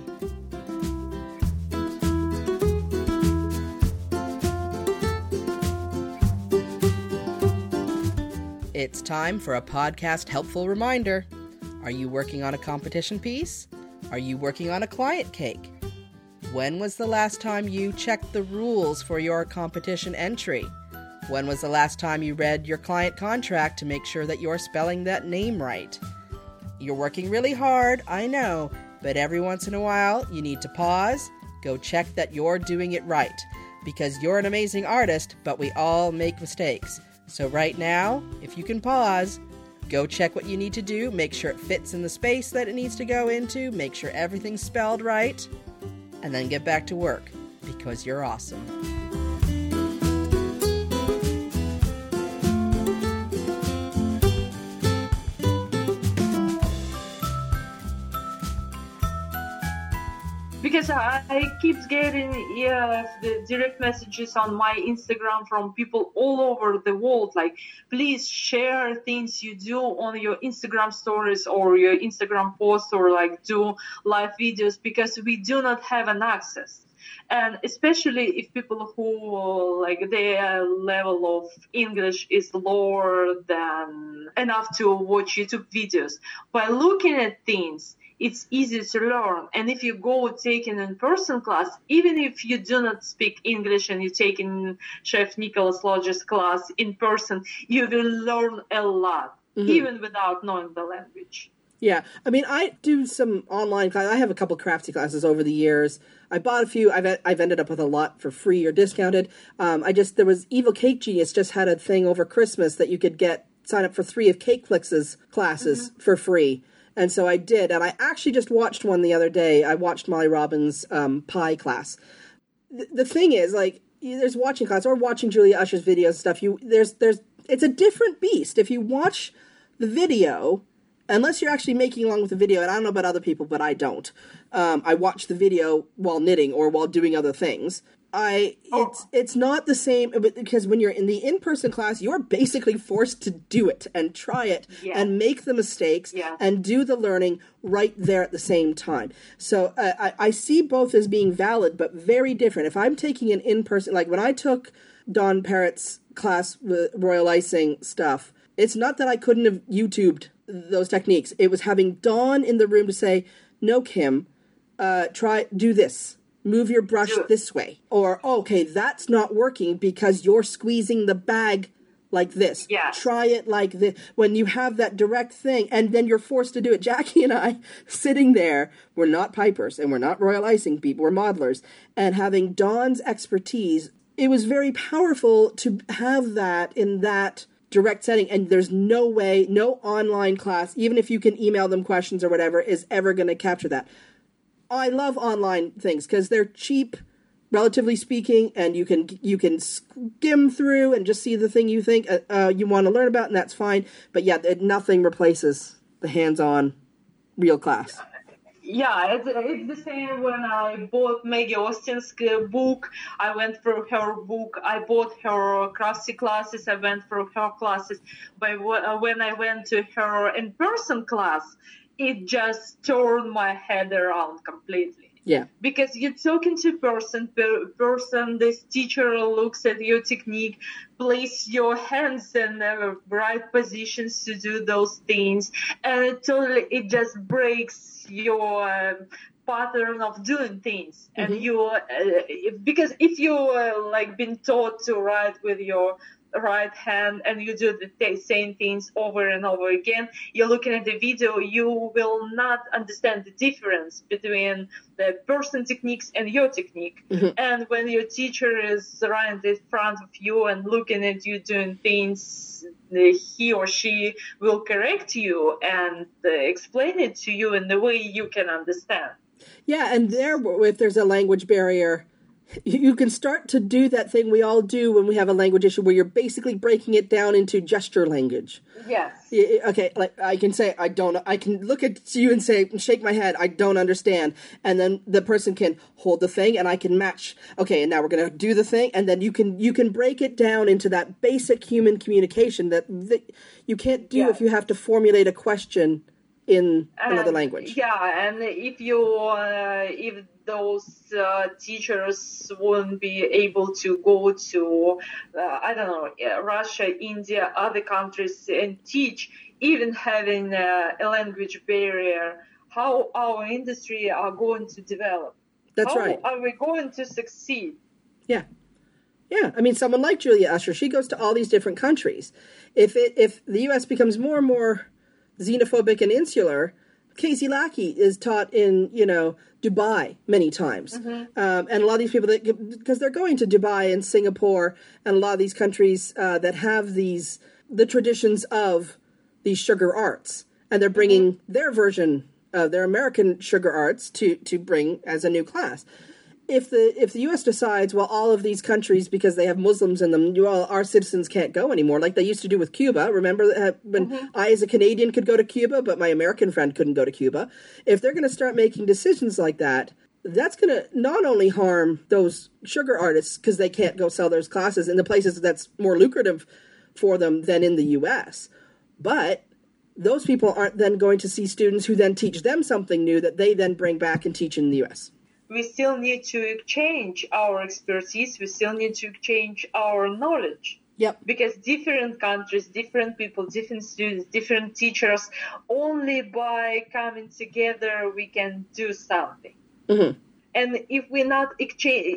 It's time for a podcast helpful reminder. Are you working on a competition piece? Are you working on a client cake? When was the last time you checked the rules for your competition entry? When was the last time you read your client contract to make sure that you're spelling that name right? You're working really hard, I know, but every once in a while you need to pause, go check that you're doing it right, because you're an amazing artist, but we all make mistakes. So right now, if you can pause, go check what you need to do, make sure it fits in the space that it needs to go into, make sure everything's spelled right, and then get back to work, because you're awesome. Because I keep getting the direct messages on my Instagram from people all over the world, like, please share things you do on your Instagram stories or your Instagram posts, or like do live videos, because we do not have an access. And especially if people who, like, their level of English is lower than enough to watch YouTube videos. By looking at things, it's easy to learn. And if you go take an in-person class, even if you do not speak English and you take in Chef Nicholas Lodge's class in person, you will learn a lot, even without knowing the language. Yeah. I mean, I do some online classes. I have a couple craftsy classes over the years. I bought a few. I've ended up with a lot for free or discounted. There was Evil Cake Genius just had a thing over Christmas that you could sign up for 3 of Cakeflix's classes for free. And so I did. And I actually just watched one the other day. I watched Molly Robbins' pie class. The thing is, like, there's watching class or watching Julia Usher's videos and stuff. It's a different beast. If you watch the video, unless you're actually making along with the video, and I don't know about other people, but I don't. I watch the video while knitting or while doing other things. It's not the same, because when you're in the in-person class, you're basically forced to do it and try it and make the mistakes and do the learning right there at the same time. So I see both as being valid, but very different. If I'm taking an in-person, like when I took Dawn Parrott's class with Royal Icing stuff, it's not that I couldn't have YouTubed those techniques. It was having Dawn in the room to say, no, Kim, do this. Move your brush this way. Or, okay, that's not working because you're squeezing the bag like this. Yeah. Try it like this. When you have that direct thing, and then you're forced to do it. Jackie and I, sitting there, we're not pipers, and we're not Royal Icing people, we're modelers, and having Dawn's expertise, it was very powerful to have that in that direct setting, and there's no way, no online class, even if you can email them questions or whatever, is ever going to capture that. I love online things because they're cheap, relatively speaking, and you can skim through and just see the thing you think you want to learn about, and that's fine. But yeah, nothing replaces the hands-on real class. Yeah, it's the same when I bought Maggie Austin's book. I went through her book. I bought her craftsy classes. I went through her classes. But when I went to her in-person class, it just turned my head around completely. Yeah. Because you're talking to person, this teacher looks at your technique, place your hands in the right positions to do those things, and it just breaks your pattern of doing things. Mm-hmm. And you, because if you like been taught to write with your right hand and you do the same things over and over again, you're looking at the video, you will not understand the difference between the person techniques and your technique. Mm-hmm. And when your teacher is right in front of you and looking at you doing things, he or she will correct you and explain it to you in the way you can understand. Yeah, and if there's a language barrier, you can start to do that thing we all do when we have a language issue where you're basically breaking it down into gesture language. Yes. Okay, like I can say, I can look at you and say, shake my head, I don't understand. And then the person can hold the thing and I can match. Okay, and now we're going to do the thing. And then you can break it down into that basic human communication that you can't do if you have to formulate a question in another language. Yeah, and if those teachers wouldn't be able to go to, Russia, India, other countries and teach, even having a language barrier, how our industry are going to develop? That's right. How are we going to succeed? Yeah. Yeah, I mean, someone like Julia Usher, she goes to all these different countries. If the U.S. becomes more and more xenophobic and insular, Casey Lackey is taught in, Dubai many times. Mm-hmm. And a lot of these people, because they're going to Dubai and Singapore and a lot of these countries that have the traditions of these sugar arts, and they're bringing their version of their American sugar arts to bring as a new class. If the U.S. decides, well, all of these countries, because they have Muslims in them, our citizens can't go anymore, like they used to do with Cuba. Remember when I, as a Canadian, could go to Cuba, but my American friend couldn't go to Cuba? If they're going to start making decisions like that, that's going to not only harm those sugar artists because they can't go sell those classes in the places that's more lucrative for them than in the U.S., but those people aren't then going to see students who then teach them something new that they then bring back and teach in the U.S. We still need to exchange our expertise. We still need to exchange our knowledge. Yep. Because different countries, different people, different students, different teachers, only by coming together we can do something. Mm-hmm. And if we're not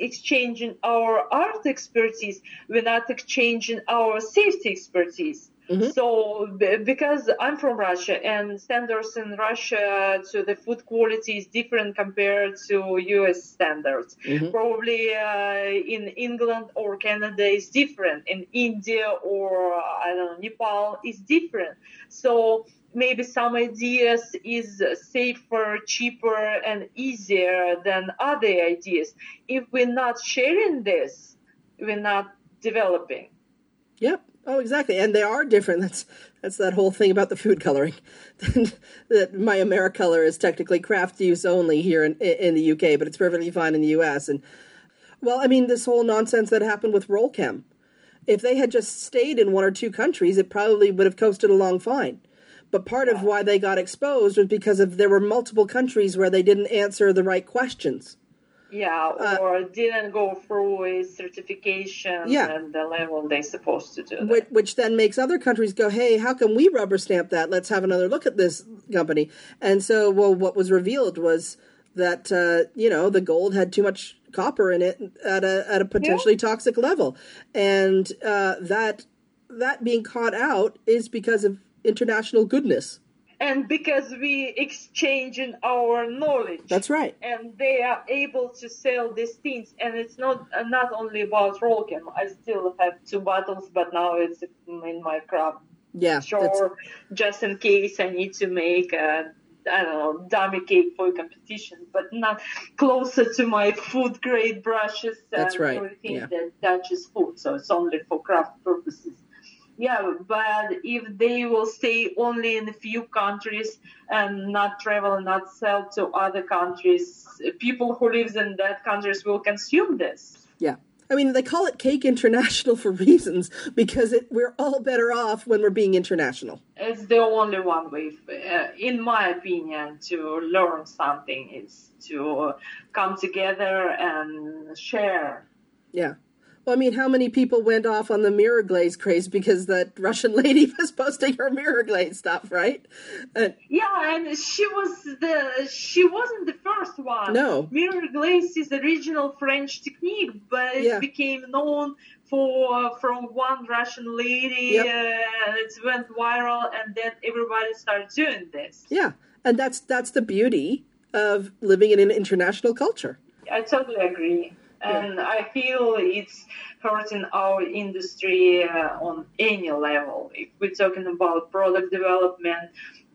exchanging our art expertise, we're not exchanging our safety expertise. So because I'm from Russia and standards in Russia to the food quality is different compared to US standards. Probably in England or Canada is different. In India or I don't know, Nepal is different. So maybe some ideas is safer, cheaper, and easier than other ideas. If we're not sharing this, we're not developing. Yep. Oh, exactly. And they are different. That's that whole thing about the food coloring. That my AmeriColor is technically craft use only here in the UK, but it's perfectly fine in the US. And, well, I mean, this whole nonsense that happened with Rollchem. If they had just stayed in one or two countries, it probably would have coasted along fine. But part of why they got exposed was because there were multiple countries where they didn't answer the right questions. Yeah, or didn't go through a certification at the level they're supposed to do. Which then makes other countries go, hey, how can we rubber stamp that? Let's have another look at this company. And so, what was revealed was that, the gold had too much copper in it at a potentially toxic level. And that being caught out is because of international goodness. And because we exchange in our knowledge. That's right. And they are able to sell these things. And it's not only about Rollchem. I still have 2 bottles, but now it's in my craft. Yeah. Sure, just in case I need to make dummy cake for a competition, but not closer to my food grade brushes and everything that touches food. So it's only for craft purposes. Yeah, but if they will stay only in a few countries and not travel and not sell to other countries, people who live in that countries will consume this. Yeah. I mean, they call it Cake International for reasons, because we're all better off when we're being international. It's the only one way, in my opinion, to learn something is to come together and share. Yeah. Well, I mean, how many people went off on the mirror glaze craze because that Russian lady was posting her mirror glaze stuff, right? Yeah, and she wasn't the first one. No. Mirror glaze is the original French technique, but it became known from one Russian lady. It went viral, and then everybody started doing this. Yeah, and that's the beauty of living in an international culture. I totally agree. And I feel it's hurting our industry on any level. If we're talking about product development,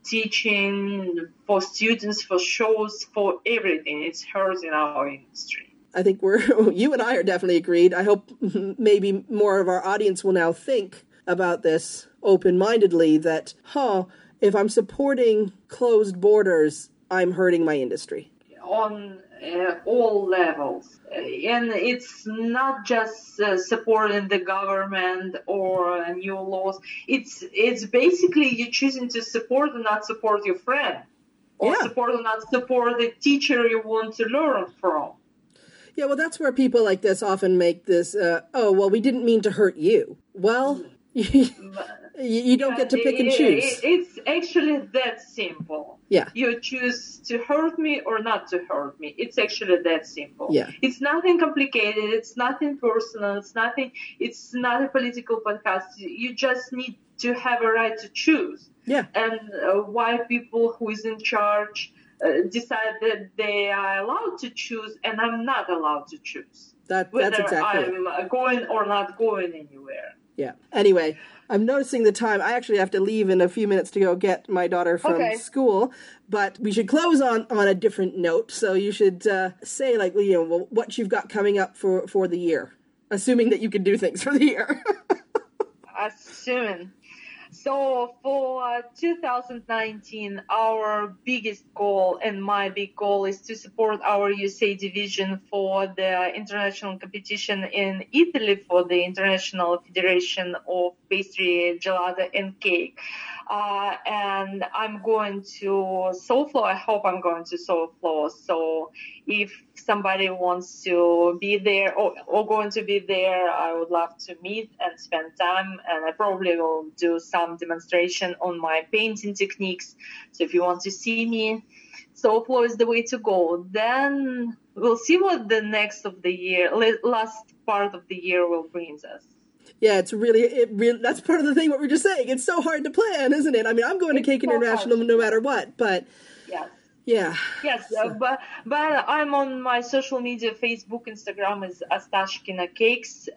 teaching, for students, for shows, for everything, it's hurting our industry. I think you and I are definitely agreed. I hope maybe more of our audience will now think about this open-mindedly, that, if I'm supporting closed borders, I'm hurting my industry. On all levels. And it's not just supporting the government or new laws. It's basically you choosing to support or not support your friend, or support or not support the teacher you want to learn from. Yeah, well, that's where people like this often make this, we didn't mean to hurt you. Well, you don't get to pick and choose. It's actually that simple. Yeah. You choose to hurt me or not to hurt me. It's actually that simple. Yeah. It's nothing complicated. It's nothing personal. It's not a political podcast. You just need to have a right to choose. Yeah. And why people who is in charge decide that they are allowed to choose and I'm not allowed to choose. That's exactly I'm going or not going anywhere. Yeah. Anyway, I'm noticing the time. I actually have to leave in a few minutes to go get my daughter from school, but we should close on a different note. So you should say, what you've got coming up for the year, assuming that you can do things for the year. Assuming. So for 2019, our biggest goal and my big goal is to support our USA division for the international competition in Italy for the International Federation of Pastry, Gelato and Cake. And I'm going to Solflo. I hope I'm going to Solflo. So if somebody wants to be there or going to be there, I would love to meet and spend time. And I probably will do some demonstration on my painting techniques. So if you want to see me, Solflo is the way to go. Then we'll see what the last part of the year will bring us. Yeah, it's really, that's part of the thing what we're just saying. It's so hard to plan, isn't it? I mean, I'm going to Cake International no matter what, but yes. Yeah. Yes, but I'm on my social media, Facebook, Instagram is Astashkina Cakes.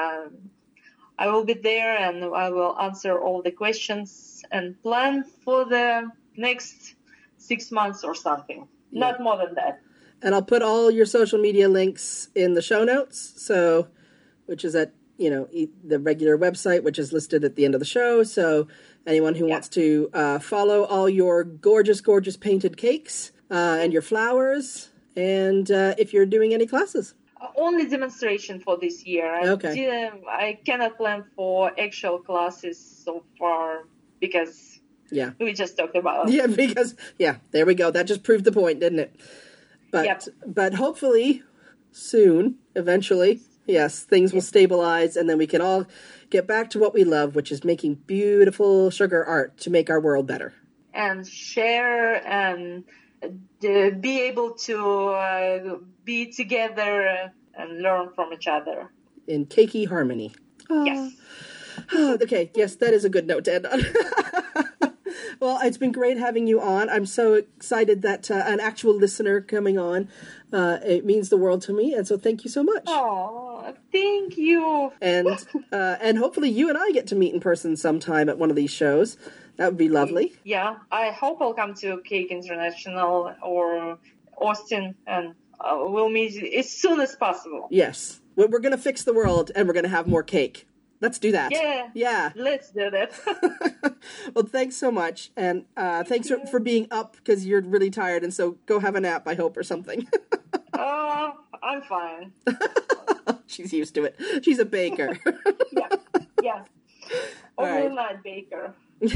I will be there and I will answer all the questions and plan for the next 6 months or something. Yeah. Not more than that. And I'll put all your social media links in the show notes, so which is at the regular website, which is listed at the end of the show. So anyone who wants to follow all your gorgeous, gorgeous painted cakes and your flowers, and if you're doing any classes. Only demonstration for this year. Okay. I cannot plan for actual classes so far because we just talked about it. Yeah, there we go. That just proved the point, didn't it? But hopefully soon, eventually, yes, things will stabilize and then we can all get back to what we love, which is making beautiful sugar art to make our world better. And share and be able to be together and learn from each other. In cakey harmony. Yes. Okay, yes, that is a good note to end on. Well, it's been great having you on. I'm so excited that an actual listener coming on, it means the world to me, and so thank you so much. Oh, thank you. And hopefully you and I get to meet in person sometime at one of these shows. That would be lovely. Yeah, I hope I'll come to Cake International or Austin, and we'll meet as soon as possible. Yes, we're going to fix the world, and we're going to have more cake. Let's do that. Yeah. Let's do that. Well, thanks so much. And thanks for being up because you're really tired. And so go have a nap, I hope, or something. Oh, I'm fine. She's used to it. She's a baker. Yeah. Overnight baker.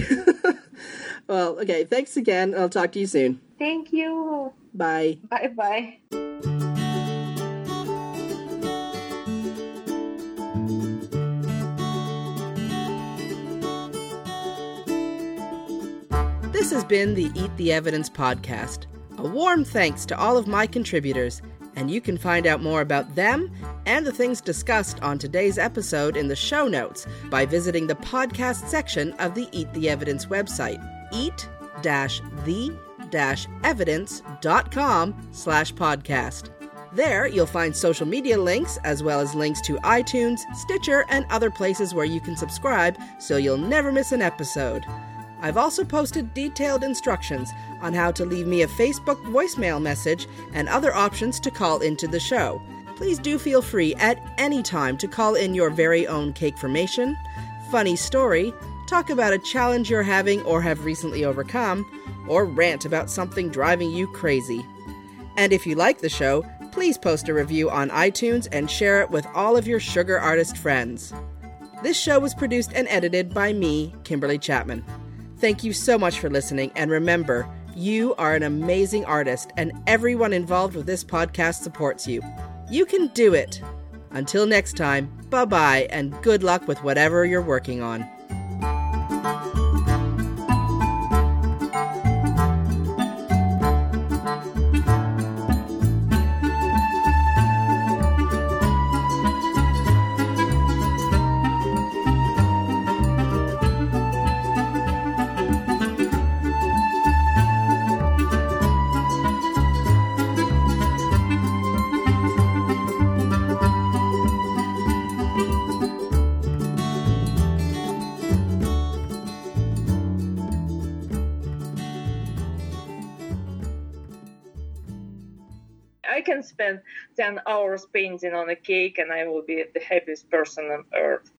Well, okay. Thanks again. I'll talk to you soon. Thank you. Bye. Bye-bye. This has been the Eat the Evidence podcast. A warm thanks to all of my contributors, and you can find out more about them and the things discussed on today's episode in the show notes by visiting the podcast section of the Eat the Evidence website, eat-the-evidence.com/podcast. There, you'll find social media links, as well as links to iTunes, Stitcher, and other places where you can subscribe so you'll never miss an episode. I've also posted detailed instructions on how to leave me a Facebook voicemail message and other options to call into the show. Please do feel free at any time to call in your very own cake-formation, funny story, talk about a challenge you're having or have recently overcome, or rant about something driving you crazy. And if you like the show, please post a review on iTunes and share it with all of your sugar artist friends. This show was produced and edited by me, Kimberly Chapman. Thank you so much for listening, and remember, you are an amazing artist, and everyone involved with this podcast supports you. You can do it! Until next time, bye-bye, and good luck with whatever you're working on. I can spend 10 hours painting on a cake and I will be the happiest person on earth.